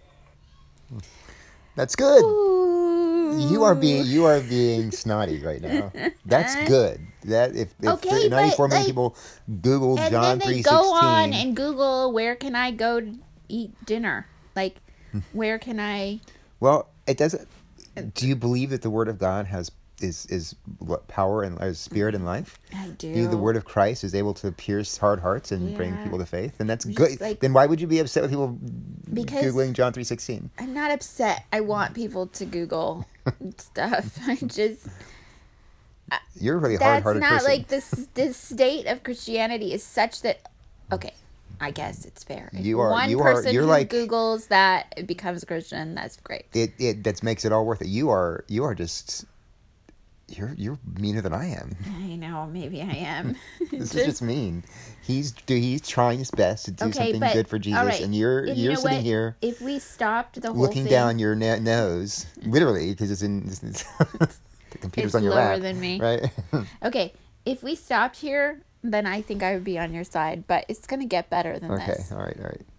[SPEAKER 2] That's good.
[SPEAKER 1] Ooh.
[SPEAKER 2] You are being you are being snotty right now. That's good. That if, if
[SPEAKER 1] Okay,
[SPEAKER 2] ninety-four
[SPEAKER 1] but,
[SPEAKER 2] million
[SPEAKER 1] like,
[SPEAKER 2] people Google
[SPEAKER 1] And
[SPEAKER 2] John
[SPEAKER 1] then
[SPEAKER 2] three
[SPEAKER 1] they
[SPEAKER 2] sixteen.
[SPEAKER 1] go on and Google, where can I go to eat dinner? Like, where can I...
[SPEAKER 2] Well, it doesn't. Do you believe that the Word of God has is is what power and is spirit and life?
[SPEAKER 1] I do.
[SPEAKER 2] Do you, the Word of Christ is able to pierce hard hearts and bring
[SPEAKER 1] Yeah.
[SPEAKER 2] people to faith, and that's
[SPEAKER 1] Just
[SPEAKER 2] good.
[SPEAKER 1] like-
[SPEAKER 2] Then why would you be upset with people
[SPEAKER 1] Because-
[SPEAKER 2] googling John three sixteen?
[SPEAKER 1] I'm not upset. I want people to Google stuff. I just...
[SPEAKER 2] You're a really
[SPEAKER 1] That's
[SPEAKER 2] hard-hearted
[SPEAKER 1] not
[SPEAKER 2] person.
[SPEAKER 1] like this. The state of Christianity is such that. Okay, I guess it's fair. If
[SPEAKER 2] You are-
[SPEAKER 1] one
[SPEAKER 2] you are-
[SPEAKER 1] person
[SPEAKER 2] you're
[SPEAKER 1] who
[SPEAKER 2] like-
[SPEAKER 1] Googles that it becomes a Christian. That's great.
[SPEAKER 2] it it that makes it all worth it. You are you are just you're you're meaner than I am.
[SPEAKER 1] I know. Maybe I am.
[SPEAKER 2] This is just mean. He's do he's trying his best to do
[SPEAKER 1] Okay,
[SPEAKER 2] something
[SPEAKER 1] but-
[SPEAKER 2] good for Jesus,
[SPEAKER 1] all right.
[SPEAKER 2] and you're
[SPEAKER 1] And you
[SPEAKER 2] you're
[SPEAKER 1] know
[SPEAKER 2] sitting
[SPEAKER 1] what?
[SPEAKER 2] here
[SPEAKER 1] If we stopped the whole
[SPEAKER 2] looking
[SPEAKER 1] thing,
[SPEAKER 2] down your na- nose, literally, because it's in it's, it's the computer's
[SPEAKER 1] It's
[SPEAKER 2] on your
[SPEAKER 1] lower
[SPEAKER 2] lap,
[SPEAKER 1] than me.
[SPEAKER 2] right?
[SPEAKER 1] Okay, if we stopped here, then I think I would be on your side. But it's gonna get better than
[SPEAKER 2] Okay,
[SPEAKER 1] this.
[SPEAKER 2] all right, all right.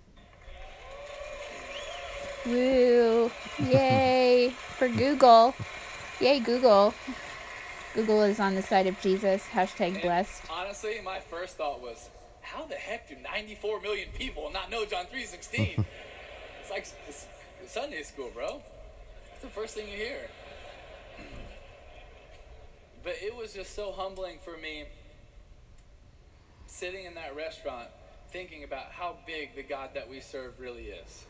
[SPEAKER 1] Woo! Yay for Google! Yay Google! Google is on the side of Jesus. Hashtag
[SPEAKER 3] And
[SPEAKER 1] blessed.
[SPEAKER 3] honestly, my first thought was, how the heck do ninety-four million people not know John three sixteen? It's like it's Sunday school, bro. It's the first thing you hear. But it was just so humbling for me sitting in that restaurant thinking about how big the God that we serve really is.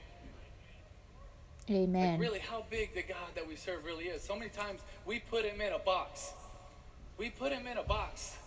[SPEAKER 1] Amen.
[SPEAKER 3] Like really how big the God that we serve really is. So many times we put him in a box. We put him in a box.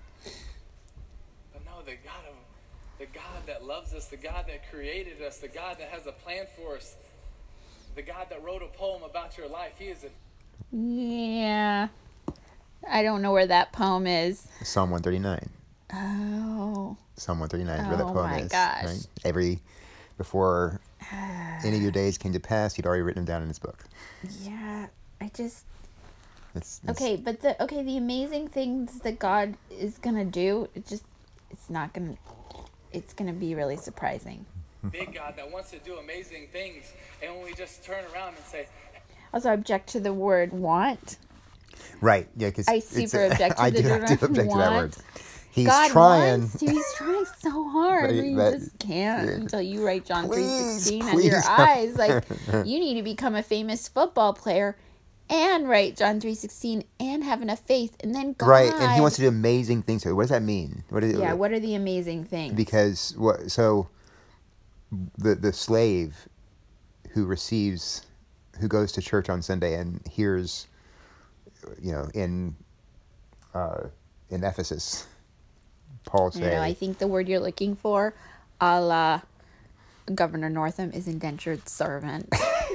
[SPEAKER 3] But no, the God of the God that loves us, the God that created us, the God that has a plan for us, the God that wrote a poem about your life, he is a
[SPEAKER 1] Yeah. I don't know where that poem is.
[SPEAKER 2] Psalm one thirty-nine.
[SPEAKER 1] Oh.
[SPEAKER 2] Psalm one thirty-nine is where that
[SPEAKER 1] Oh
[SPEAKER 2] poem
[SPEAKER 1] my
[SPEAKER 2] is.
[SPEAKER 1] gosh.
[SPEAKER 2] Right? Every before any of your days came to pass, he'd already written them down in his book.
[SPEAKER 1] Yeah. I just
[SPEAKER 2] It's, it's,
[SPEAKER 1] Okay, but the okay, the amazing things that God is gonna do, it just it's not gonna it's gonna be really surprising.
[SPEAKER 3] big God that wants to do amazing things. And when we just turn around and say,
[SPEAKER 1] Also, I object to the word want.
[SPEAKER 2] Right? Yeah, because
[SPEAKER 1] I super object to
[SPEAKER 2] I
[SPEAKER 1] the
[SPEAKER 2] do, I do
[SPEAKER 1] direct
[SPEAKER 2] object to that word.
[SPEAKER 1] want.
[SPEAKER 2] He's
[SPEAKER 1] God
[SPEAKER 2] trying.
[SPEAKER 1] wants to. He's trying so hard.
[SPEAKER 2] But he-
[SPEAKER 1] but you
[SPEAKER 2] but-
[SPEAKER 1] just can't
[SPEAKER 2] yeah.
[SPEAKER 1] until you write John three
[SPEAKER 2] Please,
[SPEAKER 1] sixteen under your
[SPEAKER 2] please.
[SPEAKER 1] eyes. Like, you need to become a famous football player. and write John three sixteen and have enough faith, and then God.
[SPEAKER 2] Right, and he wants to do amazing things. So what does that mean? What is,
[SPEAKER 1] Yeah, what are the amazing things?
[SPEAKER 2] Because what? So the the slave who receives, who goes to church on Sunday and hears, you know, in uh, in Ephesus, Paul say,
[SPEAKER 1] You know, I think the word you're looking for, a la Governor Northam, is indentured servant.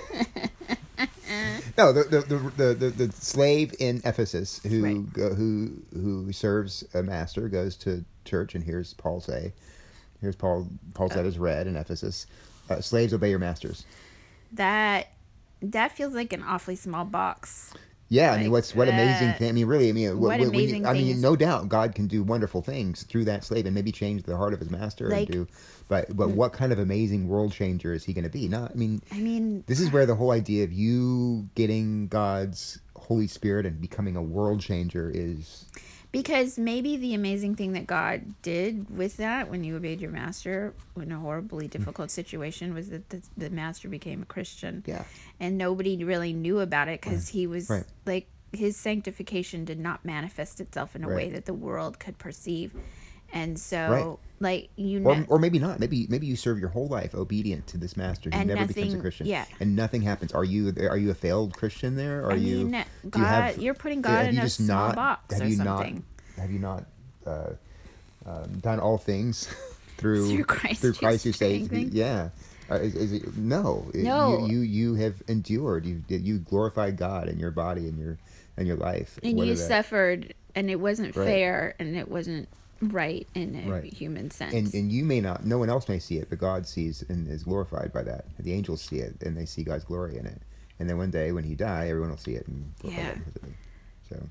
[SPEAKER 2] no, the the, the the the slave in Ephesus who
[SPEAKER 1] Right.
[SPEAKER 2] go, who who serves a master goes to church and hears Paul say, here's Paul Paul's
[SPEAKER 1] Oh.
[SPEAKER 2] letters read in Ephesus, uh, slaves obey your masters.
[SPEAKER 1] That that feels like an awfully small box.
[SPEAKER 2] Yeah, I mean,
[SPEAKER 1] Like
[SPEAKER 2] what's what amazing
[SPEAKER 1] that.
[SPEAKER 2] thing? I mean, really, I mean,
[SPEAKER 1] What
[SPEAKER 2] when you-
[SPEAKER 1] amazing
[SPEAKER 2] I mean,
[SPEAKER 1] things.
[SPEAKER 2] no doubt, God can do wonderful things through that slave and maybe change the heart of his master
[SPEAKER 1] Like-
[SPEAKER 2] and do. But but what kind of amazing world changer is he going to be? Not, I mean,
[SPEAKER 1] I mean,
[SPEAKER 2] this is where the whole idea of you getting God's Holy Spirit and becoming a world changer is.
[SPEAKER 1] because maybe the amazing thing that God did with that when you obeyed your master in a horribly difficult situation was that the, the master became a Christian.
[SPEAKER 2] Yeah.
[SPEAKER 1] And nobody really knew about it because he was
[SPEAKER 2] Right.
[SPEAKER 1] like, his sanctification did not manifest itself in a way
[SPEAKER 2] Right.
[SPEAKER 1] that the world could perceive. And so,
[SPEAKER 2] Right.
[SPEAKER 1] like, you
[SPEAKER 2] Or,
[SPEAKER 1] know,
[SPEAKER 2] or maybe not. Maybe maybe you serve your whole life obedient to this master who
[SPEAKER 1] And
[SPEAKER 2] never becomes a
[SPEAKER 1] nothing-
[SPEAKER 2] Christian.
[SPEAKER 1] yeah.
[SPEAKER 2] And nothing happens. Are you are you a failed Christian there? Are
[SPEAKER 1] I
[SPEAKER 2] you?
[SPEAKER 1] mean,
[SPEAKER 2] do
[SPEAKER 1] God,
[SPEAKER 2] you have-
[SPEAKER 1] you're putting
[SPEAKER 2] have
[SPEAKER 1] God in
[SPEAKER 2] you
[SPEAKER 1] a
[SPEAKER 2] just
[SPEAKER 1] small
[SPEAKER 2] not-
[SPEAKER 1] box
[SPEAKER 2] have
[SPEAKER 1] or
[SPEAKER 2] you
[SPEAKER 1] something.
[SPEAKER 2] Not, have you not uh, um, done all things through
[SPEAKER 1] Through Christ
[SPEAKER 2] through
[SPEAKER 1] who
[SPEAKER 2] Christ who saves me?
[SPEAKER 1] strengthens?
[SPEAKER 2] Yeah. Uh, is, is it, no. It-
[SPEAKER 1] No.
[SPEAKER 2] You, you you have endured. You you glorified God in your body and your and your life.
[SPEAKER 1] And
[SPEAKER 2] Whether
[SPEAKER 1] you
[SPEAKER 2] that-
[SPEAKER 1] suffered, and it wasn't
[SPEAKER 2] Right.
[SPEAKER 1] fair, and it wasn't right in a
[SPEAKER 2] Right.
[SPEAKER 1] human sense.
[SPEAKER 2] And and you may not. No one else may see it, but God sees and is glorified by that. The angels see it, and they see God's glory in it. And then one day when he die, everyone will see it and glorify
[SPEAKER 1] Yeah.
[SPEAKER 2] God because of it. So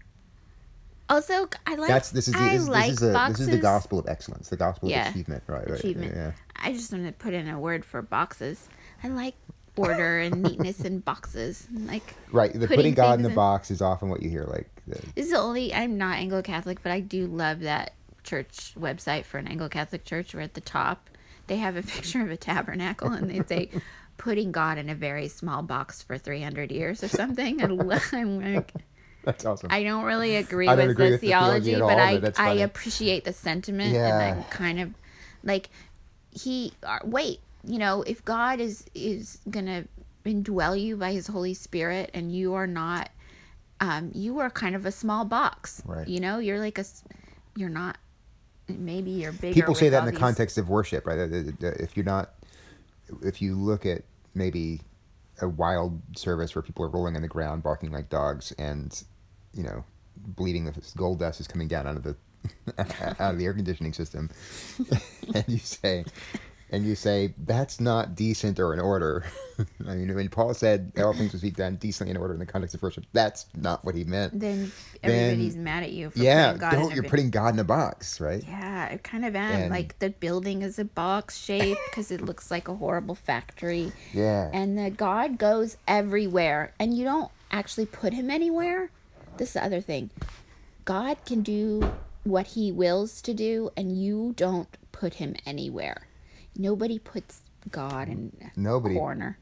[SPEAKER 1] Also, I like.
[SPEAKER 2] that's this is the,
[SPEAKER 1] I
[SPEAKER 2] this,
[SPEAKER 1] like
[SPEAKER 2] this is the
[SPEAKER 1] boxes.
[SPEAKER 2] this is the gospel of excellence, the gospel
[SPEAKER 1] Yeah.
[SPEAKER 2] of achievement, right? right,
[SPEAKER 1] Achievement.
[SPEAKER 2] Yeah.
[SPEAKER 1] I just want to put in a word for boxes. I like order and neatness in boxes. Like
[SPEAKER 2] Right. The
[SPEAKER 1] putting
[SPEAKER 2] putting, God in
[SPEAKER 1] things
[SPEAKER 2] the
[SPEAKER 1] in-
[SPEAKER 2] box is often what you hear. Like the,
[SPEAKER 1] this is the only. I'm not Anglo-Catholic, but I do love that church website for an Anglo-Catholic church. Where at the top they have a picture of a tabernacle, and they say, "Putting God in a very small box for three hundred years" or something. I love, I'm like.
[SPEAKER 2] that's awesome.
[SPEAKER 1] I don't really agree
[SPEAKER 2] I don't
[SPEAKER 1] with
[SPEAKER 2] agree
[SPEAKER 1] the
[SPEAKER 2] with the theology
[SPEAKER 1] theology,
[SPEAKER 2] at
[SPEAKER 1] but
[SPEAKER 2] all,
[SPEAKER 1] I
[SPEAKER 2] but that's
[SPEAKER 1] I
[SPEAKER 2] funny.
[SPEAKER 1] appreciate the sentiment,
[SPEAKER 2] Yeah.
[SPEAKER 1] and I'm kind of like he. Uh, wait, you know, if God is is gonna indwell you by His Holy Spirit, and you are not, um, you are kind of a small box.
[SPEAKER 2] Right.
[SPEAKER 1] You know, you're like a, s- you're not. Maybe you're bigger.
[SPEAKER 2] People say
[SPEAKER 1] with
[SPEAKER 2] that
[SPEAKER 1] all
[SPEAKER 2] in the
[SPEAKER 1] these-
[SPEAKER 2] context of worship, right? That- that If you're not, if you look at maybe a wild service where people are rolling on the ground, barking like dogs, and you know, bleeding, the gold dust is coming down out of the out of the air conditioning system, and you say, and you say that's not decent or in order. I mean, when Paul said all things must be done decently in order in the context of worship, that's not what he meant.
[SPEAKER 1] Then
[SPEAKER 2] Then-
[SPEAKER 1] everybody's mad at you for
[SPEAKER 2] Yeah,
[SPEAKER 1] putting God
[SPEAKER 2] don't
[SPEAKER 1] in a
[SPEAKER 2] you're
[SPEAKER 1] big-
[SPEAKER 2] putting God in a box, right?
[SPEAKER 1] Yeah, I kind of am.
[SPEAKER 2] And-
[SPEAKER 1] Like the building is a box shape because it looks like a horrible factory.
[SPEAKER 2] Yeah.
[SPEAKER 1] And the God goes everywhere, and you don't actually put him anywhere. This is the other thing. God can do what he wills to do, and you don't put him anywhere. Nobody puts God in a
[SPEAKER 2] Nobody.
[SPEAKER 1] corner.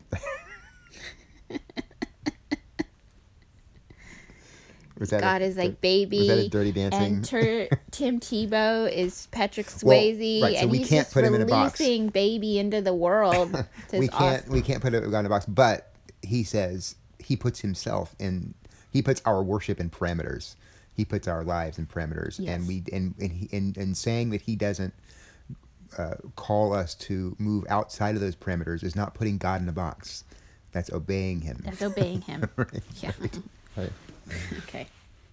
[SPEAKER 2] Was that
[SPEAKER 1] God
[SPEAKER 2] a-
[SPEAKER 1] is like baby.
[SPEAKER 2] Was that a Dirty Dancing?
[SPEAKER 1] And Ter- Tim Tebow is Patrick
[SPEAKER 2] Well,
[SPEAKER 1] Swayze,
[SPEAKER 2] right, so
[SPEAKER 1] and
[SPEAKER 2] we
[SPEAKER 1] he's
[SPEAKER 2] can't
[SPEAKER 1] just
[SPEAKER 2] put him in a box.
[SPEAKER 1] releasing baby into the world. to
[SPEAKER 2] we
[SPEAKER 1] his
[SPEAKER 2] can't
[SPEAKER 1] awesome-
[SPEAKER 2] we can't put a God in a box, but he says he puts himself in he puts our worship in parameters. He puts our lives in parameters,
[SPEAKER 1] Yes.
[SPEAKER 2] and we and and, he, and and saying that he doesn't uh, call us to move outside of those parameters is not putting God in a box. That's obeying him.
[SPEAKER 1] That's obeying him.
[SPEAKER 2] Right.
[SPEAKER 1] Yeah.
[SPEAKER 2] Right.
[SPEAKER 1] Okay.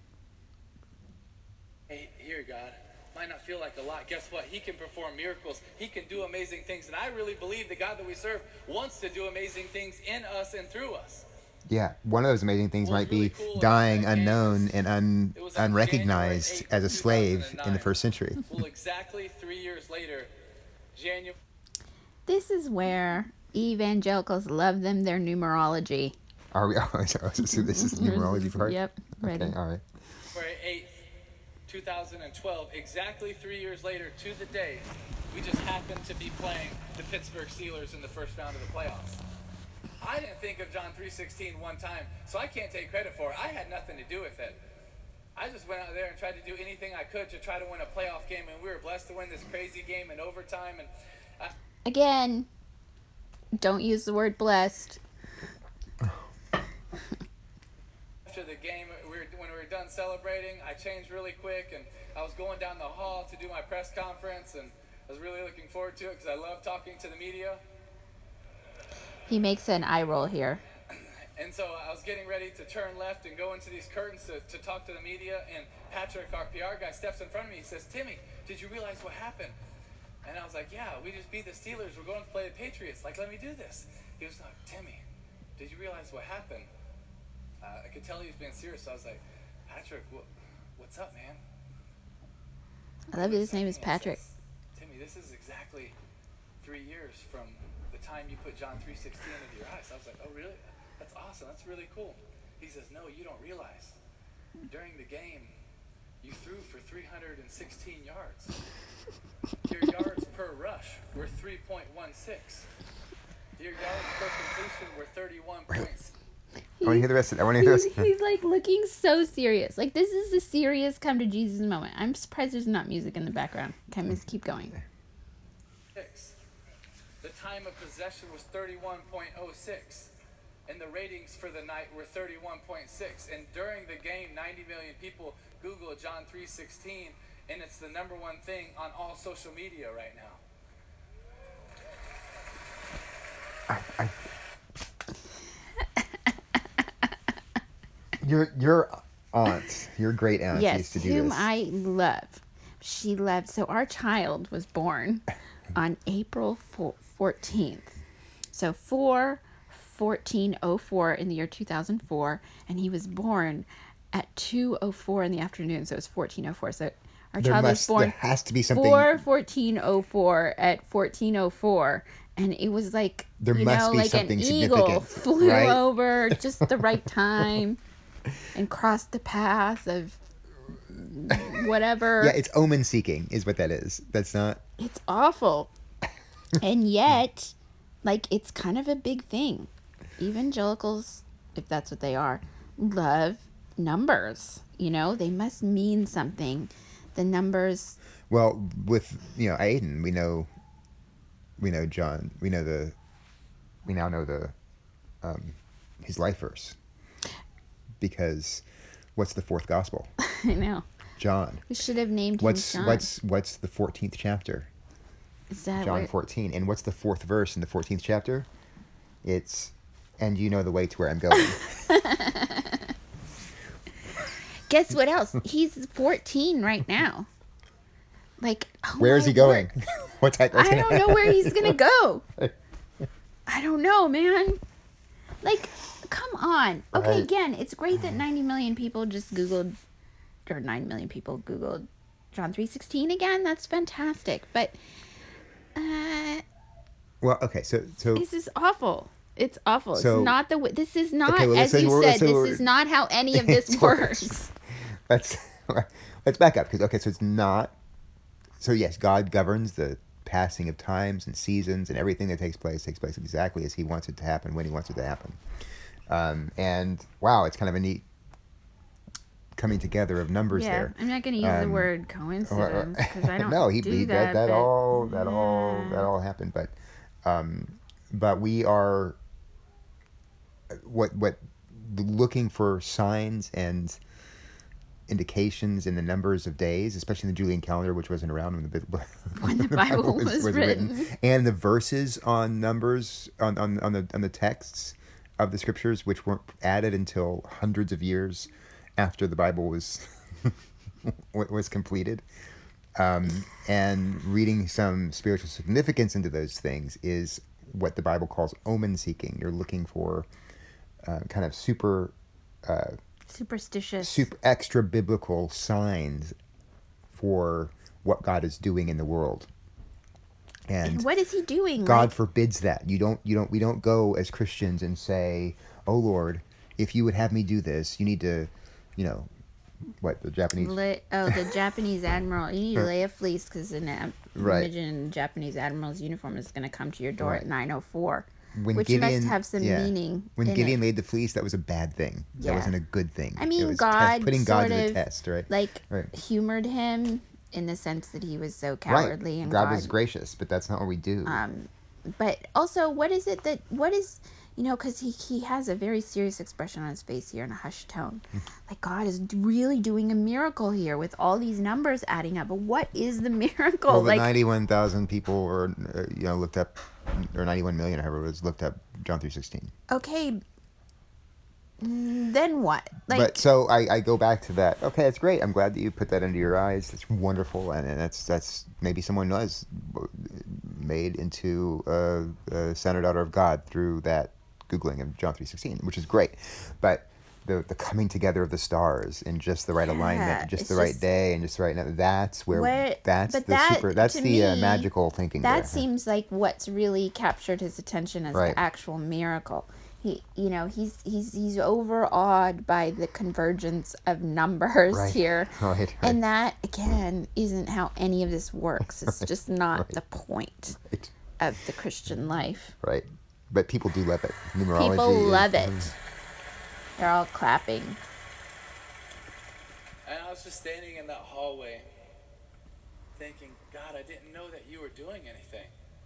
[SPEAKER 3] Hey, here, God. Might not feel like a lot. Guess what? He can perform miracles. He can do amazing things. And I really believe the God that we serve wants to do amazing things in us and through us.
[SPEAKER 2] Yeah, one of those amazing things
[SPEAKER 3] What was
[SPEAKER 2] might
[SPEAKER 3] really
[SPEAKER 2] be
[SPEAKER 3] cool
[SPEAKER 2] dying
[SPEAKER 3] about that
[SPEAKER 2] unknown
[SPEAKER 3] game
[SPEAKER 2] and un,
[SPEAKER 3] It was on
[SPEAKER 2] unrecognized
[SPEAKER 3] January eighth,
[SPEAKER 2] as a slave in the
[SPEAKER 3] two thousand nine.
[SPEAKER 2] first century.
[SPEAKER 3] Well, exactly three years later, January.
[SPEAKER 1] This is where evangelicals love them their numerology.
[SPEAKER 2] Are we? Oh, so this is the numerology part.
[SPEAKER 1] Yep. Ready.
[SPEAKER 2] Okay. All right.
[SPEAKER 3] February eighth, two thousand twelve, exactly three years later to the day, we just happened to be playing the Pittsburgh Steelers in the first round of the playoffs. I didn't think of John three sixteen one time, so I can't take credit for it. I had nothing to do with it. I just went out there and tried to do anything I could to try to win a playoff game, and we were blessed to win this crazy game in overtime. And I,
[SPEAKER 1] Again, don't use the word blessed.
[SPEAKER 3] after the game, we were, when we were done celebrating, I changed really quick, and I was going down the hall to do my press conference, and I was really looking forward to it because I love talking to the media.
[SPEAKER 1] He makes an eye roll here.
[SPEAKER 3] And so I was getting ready to turn left and go into these curtains to, to talk to the media, and Patrick, our P R guy, steps in front of me. He says, "Timmy, did you realize what happened?" And I was like, "Yeah, we just beat the Steelers. We're going to play the Patriots. Like, let me do this." He was like, "Timmy, did you realize what happened?" Uh, I could tell he was being serious, so I was like, "Patrick, what, what's up, man?"
[SPEAKER 1] I love that his name is
[SPEAKER 3] He
[SPEAKER 1] Patrick.
[SPEAKER 3] says, "Timmy, this is exactly three years from the time you put John three sixteen into your eyes." I was like, "Oh, really? That's awesome. That's really cool." He says, "No, you don't realize. During the game, you threw for three hundred sixteen yards. Your yards per rush were three point one six. Your yards per completion were thirty-one points."
[SPEAKER 2] I want to hear the rest of it. I want to hear the
[SPEAKER 1] He's,
[SPEAKER 2] rest of it.
[SPEAKER 1] he's like looking so serious. Like, this is a serious come to Jesus moment. I'm surprised there's not music in the background. Okay, let's keep going.
[SPEAKER 3] Six. The time of possession was thirty-one point oh six. And the ratings for the night were thirty-one point six. And during the game, ninety million people Googled John three sixteen, and it's the number one thing on all social media right now.
[SPEAKER 2] I, I, your your aunt, your great aunt, used
[SPEAKER 1] Yes,
[SPEAKER 2] to do
[SPEAKER 1] whom
[SPEAKER 2] this.
[SPEAKER 1] I love. She loved. So our child was born on April fourteenth. So four fourteen oh four in the year two thousand four, and he was born at two oh four in the afternoon. So it was fourteen oh four. So our
[SPEAKER 2] There
[SPEAKER 1] child
[SPEAKER 2] must-
[SPEAKER 1] was born
[SPEAKER 2] there has to be something-
[SPEAKER 1] four fourteen oh four at fourteen oh four. And it was like,
[SPEAKER 2] There
[SPEAKER 1] you
[SPEAKER 2] must
[SPEAKER 1] know,
[SPEAKER 2] be
[SPEAKER 1] like an
[SPEAKER 2] something
[SPEAKER 1] eagle
[SPEAKER 2] significant,
[SPEAKER 1] flew
[SPEAKER 2] right?
[SPEAKER 1] over just the right time and crossed the path of whatever.
[SPEAKER 2] Yeah, it's omen seeking, is what that is. That's not.
[SPEAKER 1] It's awful. And yet, like, it's kind of a big thing. Evangelicals, if that's what they are, love numbers. You know, they must mean something. The numbers.
[SPEAKER 2] Well, with you know Aiden, we know. We know John. We know the. We now know the. Um, his life verse. Because, what's the fourth gospel?
[SPEAKER 1] I know.
[SPEAKER 2] John.
[SPEAKER 1] We should have named
[SPEAKER 2] What's
[SPEAKER 1] him John.
[SPEAKER 2] what's what's the fourteenth chapter?
[SPEAKER 1] Is that
[SPEAKER 2] John
[SPEAKER 1] where-
[SPEAKER 2] fourteen. And what's the fourth verse in the fourteenth chapter? It's, and you know the way to where I'm going.
[SPEAKER 1] Guess what else? He's fourteen right now. Like, oh
[SPEAKER 2] Where is
[SPEAKER 1] my
[SPEAKER 2] he going?
[SPEAKER 1] word.
[SPEAKER 2] what's that, what's
[SPEAKER 1] I don't know where he's gonna go. I don't know, man. Like, come on. Okay,
[SPEAKER 2] Right.
[SPEAKER 1] again, it's great that ninety million people just Googled, or nine million people Googled John three sixteen again. That's fantastic. But, uh,
[SPEAKER 2] Well, okay, so so
[SPEAKER 1] this is awful. It's awful.
[SPEAKER 2] So-
[SPEAKER 1] it's not the way. This is not,
[SPEAKER 2] Okay, well, let's
[SPEAKER 1] as
[SPEAKER 2] say
[SPEAKER 1] you
[SPEAKER 2] we're-
[SPEAKER 1] said,
[SPEAKER 2] let's say
[SPEAKER 1] this
[SPEAKER 2] we're-
[SPEAKER 1] is not how any of this
[SPEAKER 2] It
[SPEAKER 1] works.
[SPEAKER 2] let's let's back up because okay, so it's not. So yes, God governs the passing of times and seasons, and everything that takes place takes place exactly as He wants it to happen when He wants it to happen. Um, and wow, it's kind of a neat coming together of numbers
[SPEAKER 1] Yeah,
[SPEAKER 2] there.
[SPEAKER 1] I'm not going to use the
[SPEAKER 2] Um,
[SPEAKER 1] word
[SPEAKER 2] Or-
[SPEAKER 1] coincidence because I don't
[SPEAKER 2] no, he,
[SPEAKER 1] do
[SPEAKER 2] he
[SPEAKER 1] that.
[SPEAKER 2] that, that
[SPEAKER 1] but-
[SPEAKER 2] all that all that all happened, but um, but we are what what looking for signs and indications in the numbers of days, especially in the Julian calendar, which wasn't around when the, Bi-
[SPEAKER 1] When the Bible was written.
[SPEAKER 2] and the verses on numbers on, on, on the on the texts of the scriptures, which weren't added until hundreds of years after the Bible was was completed. Um, and reading some spiritual significance into those things is what the Bible calls omen seeking. You're looking for uh, kind of super, uh,
[SPEAKER 1] Superstitious.
[SPEAKER 2] super extra biblical signs for what God is doing in the world. And,
[SPEAKER 1] And what is he doing?
[SPEAKER 2] God
[SPEAKER 1] Like,
[SPEAKER 2] forbids that. You don't. You don't. We don't go as Christians and say, "Oh Lord, if you would have me do this, you need to, you know, what the Japanese."
[SPEAKER 1] lay, oh, the Japanese admiral. You need to lay a fleece because an am-
[SPEAKER 2] Right.
[SPEAKER 1] image in Japanese admiral's uniform is going to come to your door
[SPEAKER 2] Right.
[SPEAKER 1] at nine oh four.
[SPEAKER 2] when
[SPEAKER 1] which
[SPEAKER 2] Gideon,
[SPEAKER 1] must have some
[SPEAKER 2] yeah,
[SPEAKER 1] meaning.
[SPEAKER 2] when
[SPEAKER 1] in
[SPEAKER 2] Gideon
[SPEAKER 1] it.
[SPEAKER 2] laid the fleece, that was a bad thing. That
[SPEAKER 1] Yeah.
[SPEAKER 2] wasn't a good thing.
[SPEAKER 1] I mean,
[SPEAKER 2] it was
[SPEAKER 1] God
[SPEAKER 2] test, putting God
[SPEAKER 1] sort
[SPEAKER 2] to the
[SPEAKER 1] of,
[SPEAKER 2] test, right?
[SPEAKER 1] like,
[SPEAKER 2] right.
[SPEAKER 1] humored him in the sense that he was so
[SPEAKER 2] Right.
[SPEAKER 1] cowardly, and
[SPEAKER 2] God,
[SPEAKER 1] God
[SPEAKER 2] was gracious, but that's not what we do.
[SPEAKER 1] Um, but also, what is it that, what is, you know, because he, he has a very serious expression on his face here in a hushed tone. Like, God is really doing a miracle here with all these numbers adding up. But what is the miracle?
[SPEAKER 2] Well, the
[SPEAKER 1] like,
[SPEAKER 2] ninety-one thousand people, or uh, you know, looked up, or ninety-one million, however it was, looked up John three sixteen.
[SPEAKER 1] okay, mm, then what? Like,
[SPEAKER 2] But so I, I go back to that. Okay, that's great. I'm glad that you put that into your eyes. It's wonderful, and, and that's that's maybe someone was made into a, a son or daughter of God through that googling of John three sixteen, which is great. But the the coming together of the stars in just the right
[SPEAKER 1] Yeah,
[SPEAKER 2] alignment, just
[SPEAKER 1] it's
[SPEAKER 2] the right
[SPEAKER 1] just-
[SPEAKER 2] day, and just the right that's where
[SPEAKER 1] What-
[SPEAKER 2] that's
[SPEAKER 1] but
[SPEAKER 2] the
[SPEAKER 1] that,
[SPEAKER 2] super that's
[SPEAKER 1] to
[SPEAKER 2] the uh,
[SPEAKER 1] me,
[SPEAKER 2] magical thinking.
[SPEAKER 1] that
[SPEAKER 2] there.
[SPEAKER 1] seems like what's really captured his attention as
[SPEAKER 2] Right.
[SPEAKER 1] the actual miracle. He, you know, he's he's he's overawed by the convergence of numbers
[SPEAKER 2] Right.
[SPEAKER 1] here,
[SPEAKER 2] Right, right.
[SPEAKER 1] and that again isn't how any of this works. It's
[SPEAKER 2] Right,
[SPEAKER 1] just not
[SPEAKER 2] right.
[SPEAKER 1] the point
[SPEAKER 2] Right.
[SPEAKER 1] of the Christian life.
[SPEAKER 2] Right. But people do love it. Numerology
[SPEAKER 1] People
[SPEAKER 2] is-
[SPEAKER 1] love it. They're all clapping.
[SPEAKER 3] And I was just standing in that hallway thinking, God, I didn't know that you were doing anything.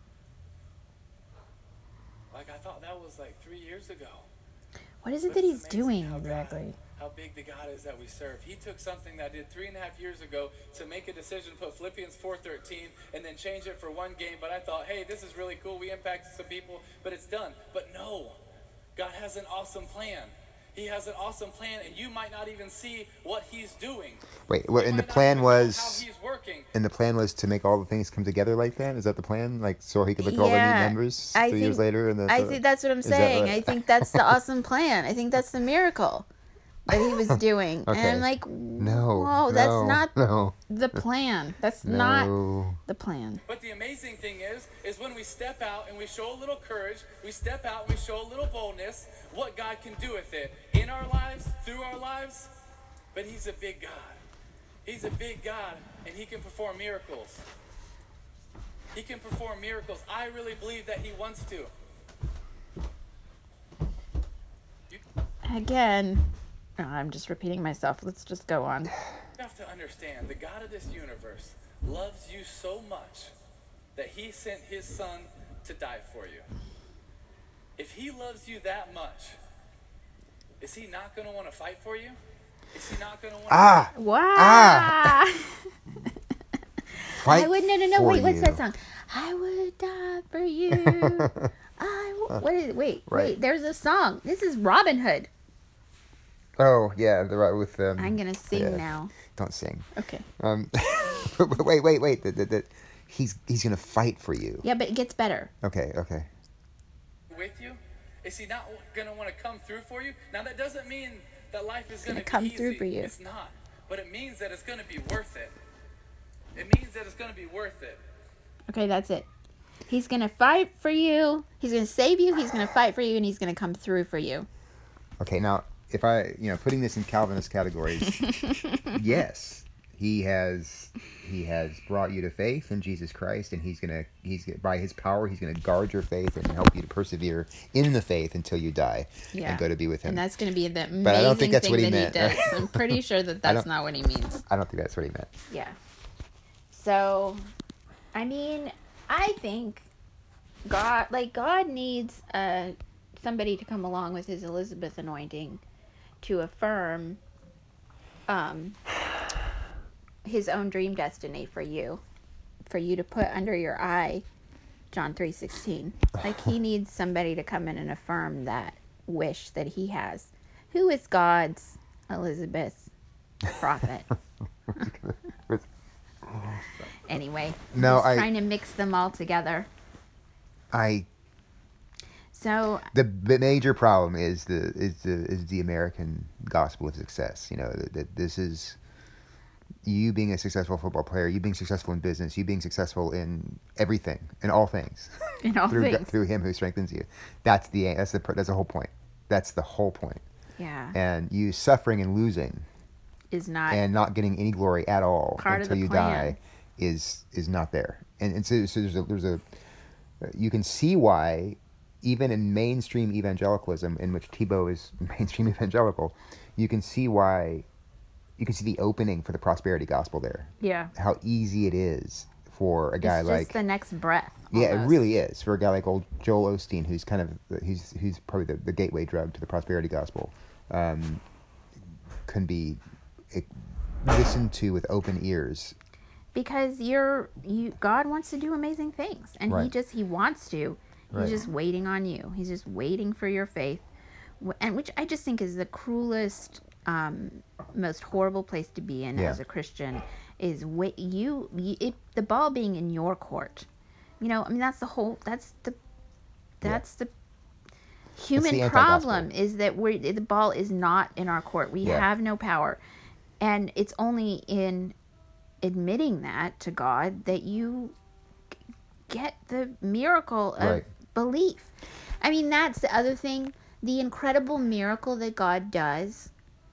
[SPEAKER 3] Like, I thought that was like three years ago.
[SPEAKER 1] What is it
[SPEAKER 3] But
[SPEAKER 1] that
[SPEAKER 3] it's
[SPEAKER 1] he's
[SPEAKER 3] amazing
[SPEAKER 1] doing
[SPEAKER 3] how God-
[SPEAKER 1] exactly?
[SPEAKER 3] How big the God is that we serve. He took something that I did three and a half years ago to make a decision, put Philippians four thirteen, and then change it for one game. But I thought, hey, this is really cool. We impacted some people, but it's done. But no, God has an awesome plan. He has an awesome plan, and you might not even see what he's doing.
[SPEAKER 2] Wait, well,
[SPEAKER 3] You
[SPEAKER 2] and the
[SPEAKER 3] might not
[SPEAKER 2] plan
[SPEAKER 3] even know
[SPEAKER 2] was-
[SPEAKER 3] how he's working.
[SPEAKER 2] And the plan was to make all the things come together like that? Is that the plan? Like, so he could look at all the
[SPEAKER 1] Yeah,
[SPEAKER 2] neat numbers
[SPEAKER 1] I
[SPEAKER 2] three years
[SPEAKER 1] think-
[SPEAKER 2] later? And the,
[SPEAKER 1] I think that's what I'm
[SPEAKER 2] is that
[SPEAKER 1] saying.
[SPEAKER 2] right?
[SPEAKER 1] I think that's the awesome plan. I think that's the miracle that he was doing.
[SPEAKER 2] Okay.
[SPEAKER 1] And I'm like,
[SPEAKER 2] No.
[SPEAKER 1] whoa,
[SPEAKER 2] no,
[SPEAKER 1] that's not
[SPEAKER 2] No.
[SPEAKER 1] the plan. That's not
[SPEAKER 2] No.
[SPEAKER 1] the plan.
[SPEAKER 3] But the amazing thing is, is when we step out and we show a little courage, we step out and we show a little boldness, what God can do with it in our lives, through our lives. But he's a big God. He's a big God, and he can perform miracles. He can perform miracles. I really believe that he wants to. You
[SPEAKER 1] Again, oh, I'm just repeating myself. Let's just go on.
[SPEAKER 3] have to understand, the God of this universe loves you so much that he sent his son to die for you. If he loves you that much, is he not going to want to fight for you? Is he not going to want to...
[SPEAKER 2] Ah!
[SPEAKER 1] Wow.
[SPEAKER 2] Ah! Fight
[SPEAKER 1] I would, no, no, no,
[SPEAKER 2] for
[SPEAKER 1] wait, what's
[SPEAKER 2] you.
[SPEAKER 1] that song? I would die for you. I w- what is, wait,
[SPEAKER 2] Right.
[SPEAKER 1] wait, there's a song. This is Robin Hood.
[SPEAKER 2] Oh, yeah, the right with um,
[SPEAKER 1] I'm going to sing
[SPEAKER 2] yeah.
[SPEAKER 1] now.
[SPEAKER 2] Don't sing.
[SPEAKER 1] Okay.
[SPEAKER 2] Um, but wait, wait, wait. The, the, the, he's he's gonna fight for you.
[SPEAKER 1] Yeah, but it gets better.
[SPEAKER 2] Okay, okay.
[SPEAKER 3] with you? Is he not going to want to come through for you? Now, that doesn't mean that life is going
[SPEAKER 1] gonna
[SPEAKER 3] to
[SPEAKER 1] come
[SPEAKER 3] be easy.
[SPEAKER 1] through for you.
[SPEAKER 3] It's not. But it means that it's going to be worth it. It means that it's going to be worth it.
[SPEAKER 1] Okay, that's it. He's going to fight for you. He's going to save you. He's going to fight for you, and he's going to come through for you.
[SPEAKER 2] Okay, now if I, you know, putting this in Calvinist categories, yes, he has he has brought you to faith in Jesus Christ, and he's gonna he's by his power he's gonna guard your faith and help you to persevere in the faith until you die
[SPEAKER 1] Yeah.
[SPEAKER 2] and go to be with him.
[SPEAKER 1] And that's going to be the amazing
[SPEAKER 2] But I don't think that's
[SPEAKER 1] thing
[SPEAKER 2] what he
[SPEAKER 1] that
[SPEAKER 2] meant.
[SPEAKER 1] he does. I'm pretty sure that that's
[SPEAKER 2] don't-
[SPEAKER 1] not what he means.
[SPEAKER 2] I don't think that's what he meant.
[SPEAKER 1] Yeah. So, I mean, I think God, like God needs uh, somebody to come along with his Elizabeth anointing to affirm um, his own dream destiny for you, for you to put under your eye John three sixteen. Like he needs somebody to come in and affirm that wish that he has. Who is God's Elizabeth prophet? Anyway,
[SPEAKER 2] No,
[SPEAKER 1] just
[SPEAKER 2] I-
[SPEAKER 1] trying to mix them all together.
[SPEAKER 2] I
[SPEAKER 1] So
[SPEAKER 2] the the major problem is the is the is the American gospel of success. You know that, that this is you being a successful football player, you being successful in business, you being successful in everything, in all things,
[SPEAKER 1] in all
[SPEAKER 2] through
[SPEAKER 1] things,
[SPEAKER 2] through Him who strengthens you. That's the that's the that's the whole point. That's the whole point.
[SPEAKER 1] yeah,
[SPEAKER 2] And you suffering and losing
[SPEAKER 1] is not
[SPEAKER 2] and not getting any glory at all
[SPEAKER 1] Part of
[SPEAKER 2] until
[SPEAKER 1] the
[SPEAKER 2] you
[SPEAKER 1] plan.
[SPEAKER 2] die is is not there. And and so, so there's a there's a you can see why even in mainstream evangelicalism, in which Tebow is mainstream evangelical, you can see why, you can see the opening for the prosperity gospel there.
[SPEAKER 1] Yeah.
[SPEAKER 2] How easy it is for a guy
[SPEAKER 1] It's
[SPEAKER 2] like...
[SPEAKER 1] just the next breath.
[SPEAKER 2] Yeah,
[SPEAKER 1] almost.
[SPEAKER 2] it really is. For a guy like old Joel Osteen, who's kind of, he's, he's probably the, the gateway drug to the prosperity gospel, um, can be it, listened to with open ears.
[SPEAKER 1] Because you're, you, God wants to do amazing things. And
[SPEAKER 2] Right.
[SPEAKER 1] he just, he wants to. He's
[SPEAKER 2] Right.
[SPEAKER 1] just waiting on you. He's just waiting for your faith. Wh- And which I just think is the cruelest, um, most horrible place to be in
[SPEAKER 2] Yeah.
[SPEAKER 1] as a Christian is wait, you, you it, the ball being in your court. You know, I mean, that's the whole, that's the, that's the human
[SPEAKER 2] the anti-gospel.
[SPEAKER 1] problem is that we're, the ball is not in our court. We
[SPEAKER 2] Yeah.
[SPEAKER 1] have no power. And it's only in admitting that to God that you g- get the miracle of
[SPEAKER 2] Right.
[SPEAKER 1] belief. I mean, that's the other thing. The incredible miracle that God does,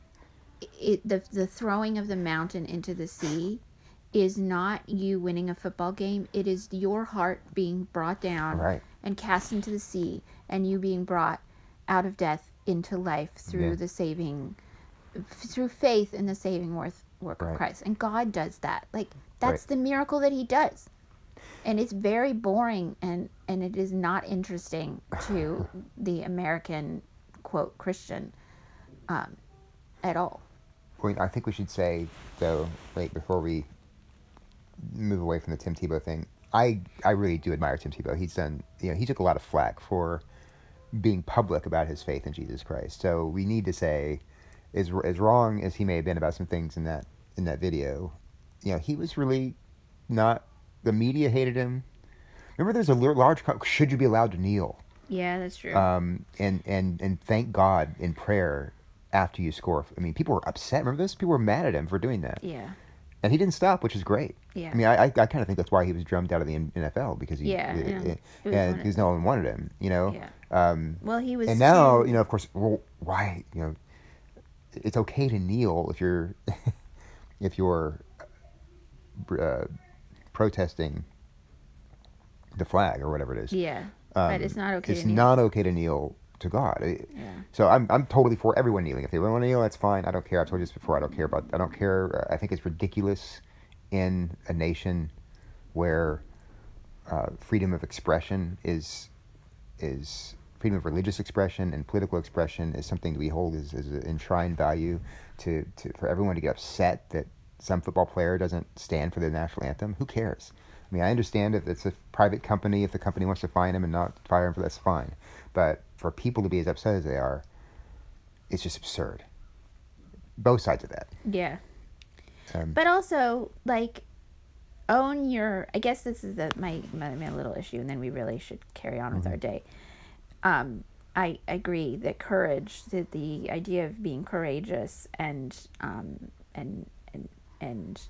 [SPEAKER 1] it, the, the throwing of the mountain into the sea, is not you winning a football game. It is your heart being brought down
[SPEAKER 2] Right.
[SPEAKER 1] and cast into the sea, and you being brought out of death into life through
[SPEAKER 2] Yeah.
[SPEAKER 1] the saving, through faith in the saving worth, work
[SPEAKER 2] Right.
[SPEAKER 1] of Christ. And God does that. Like, that's
[SPEAKER 2] Right.
[SPEAKER 1] the miracle that he does. And it's very boring, and, and it is not interesting to the American, quote, Christian um, at all.
[SPEAKER 2] Well, I think we should say, though, like, before we move away from the Tim Tebow thing, I, I really do admire Tim Tebow. He's done, you know, he took a lot of flack for being public about his faith in Jesus Christ. So we need to say, as, as wrong as he may have been about some things in that, in that video, you know, he was really not, the media hated him. Remember, there's a large, should you be allowed to kneel?
[SPEAKER 1] Yeah, that's true.
[SPEAKER 2] Um, and, and, and thank God in prayer after you score. I mean, people were upset. Remember this? People were mad at him for doing that.
[SPEAKER 1] yeah.
[SPEAKER 2] And he didn't stop, which is great.
[SPEAKER 1] Yeah.
[SPEAKER 2] I mean, I, I, I kind of think that's why he was drummed out of the N F L, because he,
[SPEAKER 1] Yeah,
[SPEAKER 2] it,
[SPEAKER 1] yeah.
[SPEAKER 2] it,
[SPEAKER 1] He was
[SPEAKER 2] and
[SPEAKER 1] wanted.
[SPEAKER 2] because no one wanted him, you know.
[SPEAKER 1] Yeah.
[SPEAKER 2] Um,
[SPEAKER 1] Well, he was.
[SPEAKER 2] and now,
[SPEAKER 1] too-
[SPEAKER 2] you know, of course, well, why, you know, it's okay to kneel if you're, if you're uh, protesting the flag or whatever it is.
[SPEAKER 1] Yeah.
[SPEAKER 2] Um,
[SPEAKER 1] but it's not okay
[SPEAKER 2] It's
[SPEAKER 1] to kneel.
[SPEAKER 2] not okay to kneel to God. It-
[SPEAKER 1] Yeah.
[SPEAKER 2] So I'm I'm totally for everyone kneeling. If they want to kneel, that's fine. I don't care. I've told you this before. I don't care about. I don't care. I think it's ridiculous in a nation where uh, freedom of expression is is freedom of religious expression and political expression is something that we hold as, as an enshrined value. To, to for everyone to get upset that some football player doesn't stand for the national anthem. Who cares? I mean, I understand if it's a private company, if the company wants to fine him and not fire him for that's fine. But for people to be as upset as they are, it's just absurd. Both sides of that.
[SPEAKER 1] Yeah.
[SPEAKER 2] Um,
[SPEAKER 1] But also, like, own your. I guess this is the, my, my my little issue, and then we really should carry on with
[SPEAKER 2] Mm-hmm.
[SPEAKER 1] our day. Um, I agree that courage, that the idea of being courageous and um and and and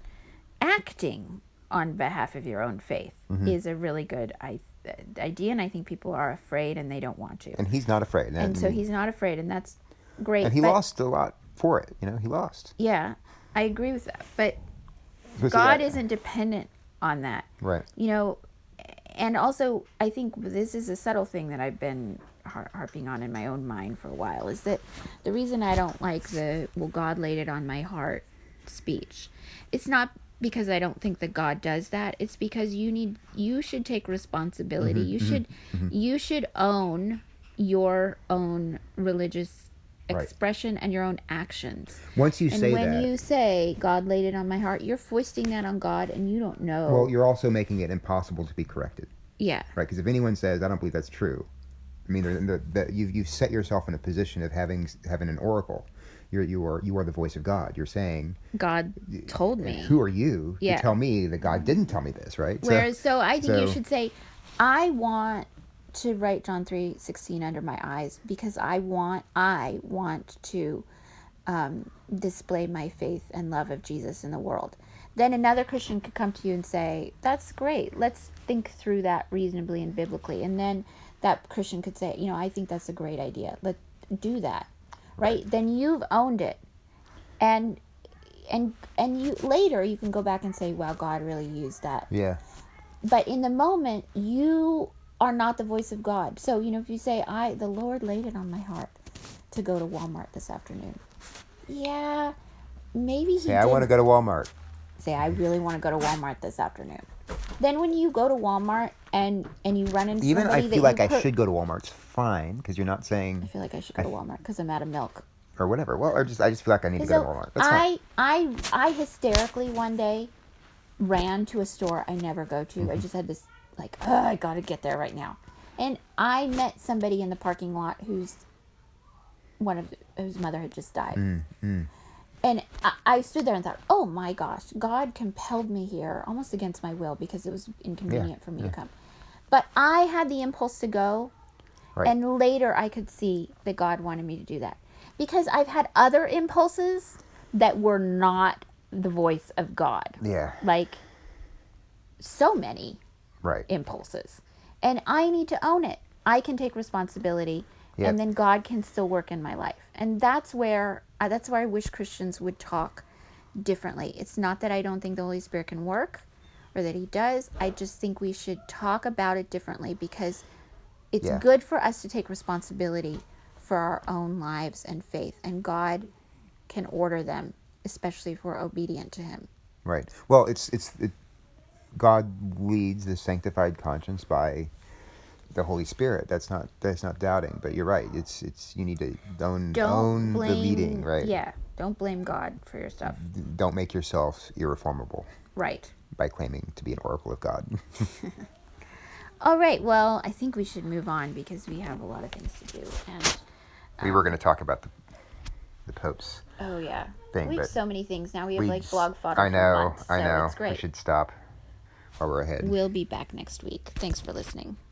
[SPEAKER 1] acting on behalf of your own faith
[SPEAKER 2] Mm-hmm.
[SPEAKER 1] is a really good I, idea, and I think people are afraid and they don't want to.
[SPEAKER 2] and he's not afraid.
[SPEAKER 1] And so he's not afraid, and that's great.
[SPEAKER 2] And he
[SPEAKER 1] but-
[SPEAKER 2] lost a lot for it. You know, he lost.
[SPEAKER 1] Yeah, I agree with that. But
[SPEAKER 2] Because
[SPEAKER 1] God
[SPEAKER 2] that-
[SPEAKER 1] isn't dependent on that.
[SPEAKER 2] Right.
[SPEAKER 1] You know, and also I think this is a subtle thing that I've been har- harping on in my own mind for a while, is that the reason I don't like the, well, God laid it on my heart speech. It's not because I don't think that God does that. It's because you need, you should take responsibility.
[SPEAKER 2] Mm-hmm,
[SPEAKER 1] you should, you should own your own religious
[SPEAKER 2] Right.
[SPEAKER 1] expression and your own actions.
[SPEAKER 2] Once you
[SPEAKER 1] And
[SPEAKER 2] say
[SPEAKER 1] when
[SPEAKER 2] that,
[SPEAKER 1] you say God laid it on my heart, you're foisting that on God, and you don't know.
[SPEAKER 2] well, you're also making it impossible to be corrected,
[SPEAKER 1] yeah,
[SPEAKER 2] right? Because if anyone says, "I don't believe that's true," I mean, the, the, the, you've you've set yourself in a position of having having an oracle. You're you are you are the voice of God. You're saying,
[SPEAKER 1] God told me.
[SPEAKER 2] "Who are you
[SPEAKER 1] Yeah.
[SPEAKER 2] to tell me that God didn't tell me this?" Right? So-
[SPEAKER 1] Whereas, so I think you
[SPEAKER 2] so-
[SPEAKER 1] should say, I want to write John three sixteen under my eyes because I want I want to um, display my faith and love of Jesus in the world. Then another Christian could come to you and say, "That's great. Let's think through that reasonably and biblically." And then that Christian could say, "You know, I think that's a great idea. Let's do that." Right? Then you've owned it, and and and you later you can go back and say, "Wow, God really used that."
[SPEAKER 2] yeah.
[SPEAKER 1] But in the moment, you are not the voice of God. So, you know, if you say, I, the Lord laid it on my heart to go to Walmart this afternoon. Yeah, maybe he
[SPEAKER 2] Say,
[SPEAKER 1] did.
[SPEAKER 2] I want to go to Walmart.
[SPEAKER 1] Say, I really want to go to Walmart this afternoon. Then when you go to Walmart and, and you run into
[SPEAKER 2] Even
[SPEAKER 1] somebody
[SPEAKER 2] I
[SPEAKER 1] that
[SPEAKER 2] feel like
[SPEAKER 1] you
[SPEAKER 2] I
[SPEAKER 1] per-
[SPEAKER 2] should go to Walmart. It's fine because you're not
[SPEAKER 1] I
[SPEAKER 2] saying
[SPEAKER 1] feel like I should go
[SPEAKER 2] I
[SPEAKER 1] to
[SPEAKER 2] f-
[SPEAKER 1] Walmart because I'm out of milk.
[SPEAKER 2] or whatever. Well, or just I just feel like I need to go
[SPEAKER 1] So
[SPEAKER 2] to Walmart. That's fine.
[SPEAKER 1] I, I, I hysterically one day ran to a store I never go to.
[SPEAKER 2] Mm-hmm.
[SPEAKER 1] I just had this, like, oh, I got to get there right now. And I met somebody in the parking lot whose one of whose mother had just died.
[SPEAKER 2] Mm-hmm.
[SPEAKER 1] And I, I stood there and thought, oh my gosh, God compelled me here almost against my will because it was inconvenient
[SPEAKER 2] Yeah,
[SPEAKER 1] for me
[SPEAKER 2] yeah.
[SPEAKER 1] to come. But I had the impulse to go.
[SPEAKER 2] Right.
[SPEAKER 1] And later I could see that God wanted me to do that. Because I've had other impulses that were not the voice of God.
[SPEAKER 2] Yeah.
[SPEAKER 1] Like, so many
[SPEAKER 2] Right.
[SPEAKER 1] impulses. And I need to own it. I can take responsibility.
[SPEAKER 2] Yep.
[SPEAKER 1] And then God can still work in my life. And that's where, uh, that's where I wish Christians would talk differently. It's not that I don't think the Holy Spirit can work or that he does. I just think we should talk about it differently because it's
[SPEAKER 2] Yeah.
[SPEAKER 1] good for us to take responsibility for our own lives and faith, and God can order them, especially if we're obedient to him.
[SPEAKER 2] Right. Well, it's it's it, God leads the sanctified conscience by the Holy Spirit. That's not that's not doubting. But you're right. It's it's you need to own
[SPEAKER 1] Don't
[SPEAKER 2] own
[SPEAKER 1] blame,
[SPEAKER 2] the leading. Right.
[SPEAKER 1] Yeah, don't blame God for your stuff.
[SPEAKER 2] Don't make yourself irreformable
[SPEAKER 1] Right.
[SPEAKER 2] by claiming to be an oracle of God.
[SPEAKER 1] All right, well, I think we should move on because we have a lot of things to do. And
[SPEAKER 2] We were going to talk about the the Pope's
[SPEAKER 1] oh yeah,
[SPEAKER 2] thing,
[SPEAKER 1] we have
[SPEAKER 2] but
[SPEAKER 1] so many things now. We have
[SPEAKER 2] we
[SPEAKER 1] like
[SPEAKER 2] just-
[SPEAKER 1] blog fodder.
[SPEAKER 2] I
[SPEAKER 1] for
[SPEAKER 2] know,
[SPEAKER 1] months,
[SPEAKER 2] I
[SPEAKER 1] so
[SPEAKER 2] know.
[SPEAKER 1] It's great.
[SPEAKER 2] We should stop while we're ahead.
[SPEAKER 1] We'll be back next week. Thanks for listening.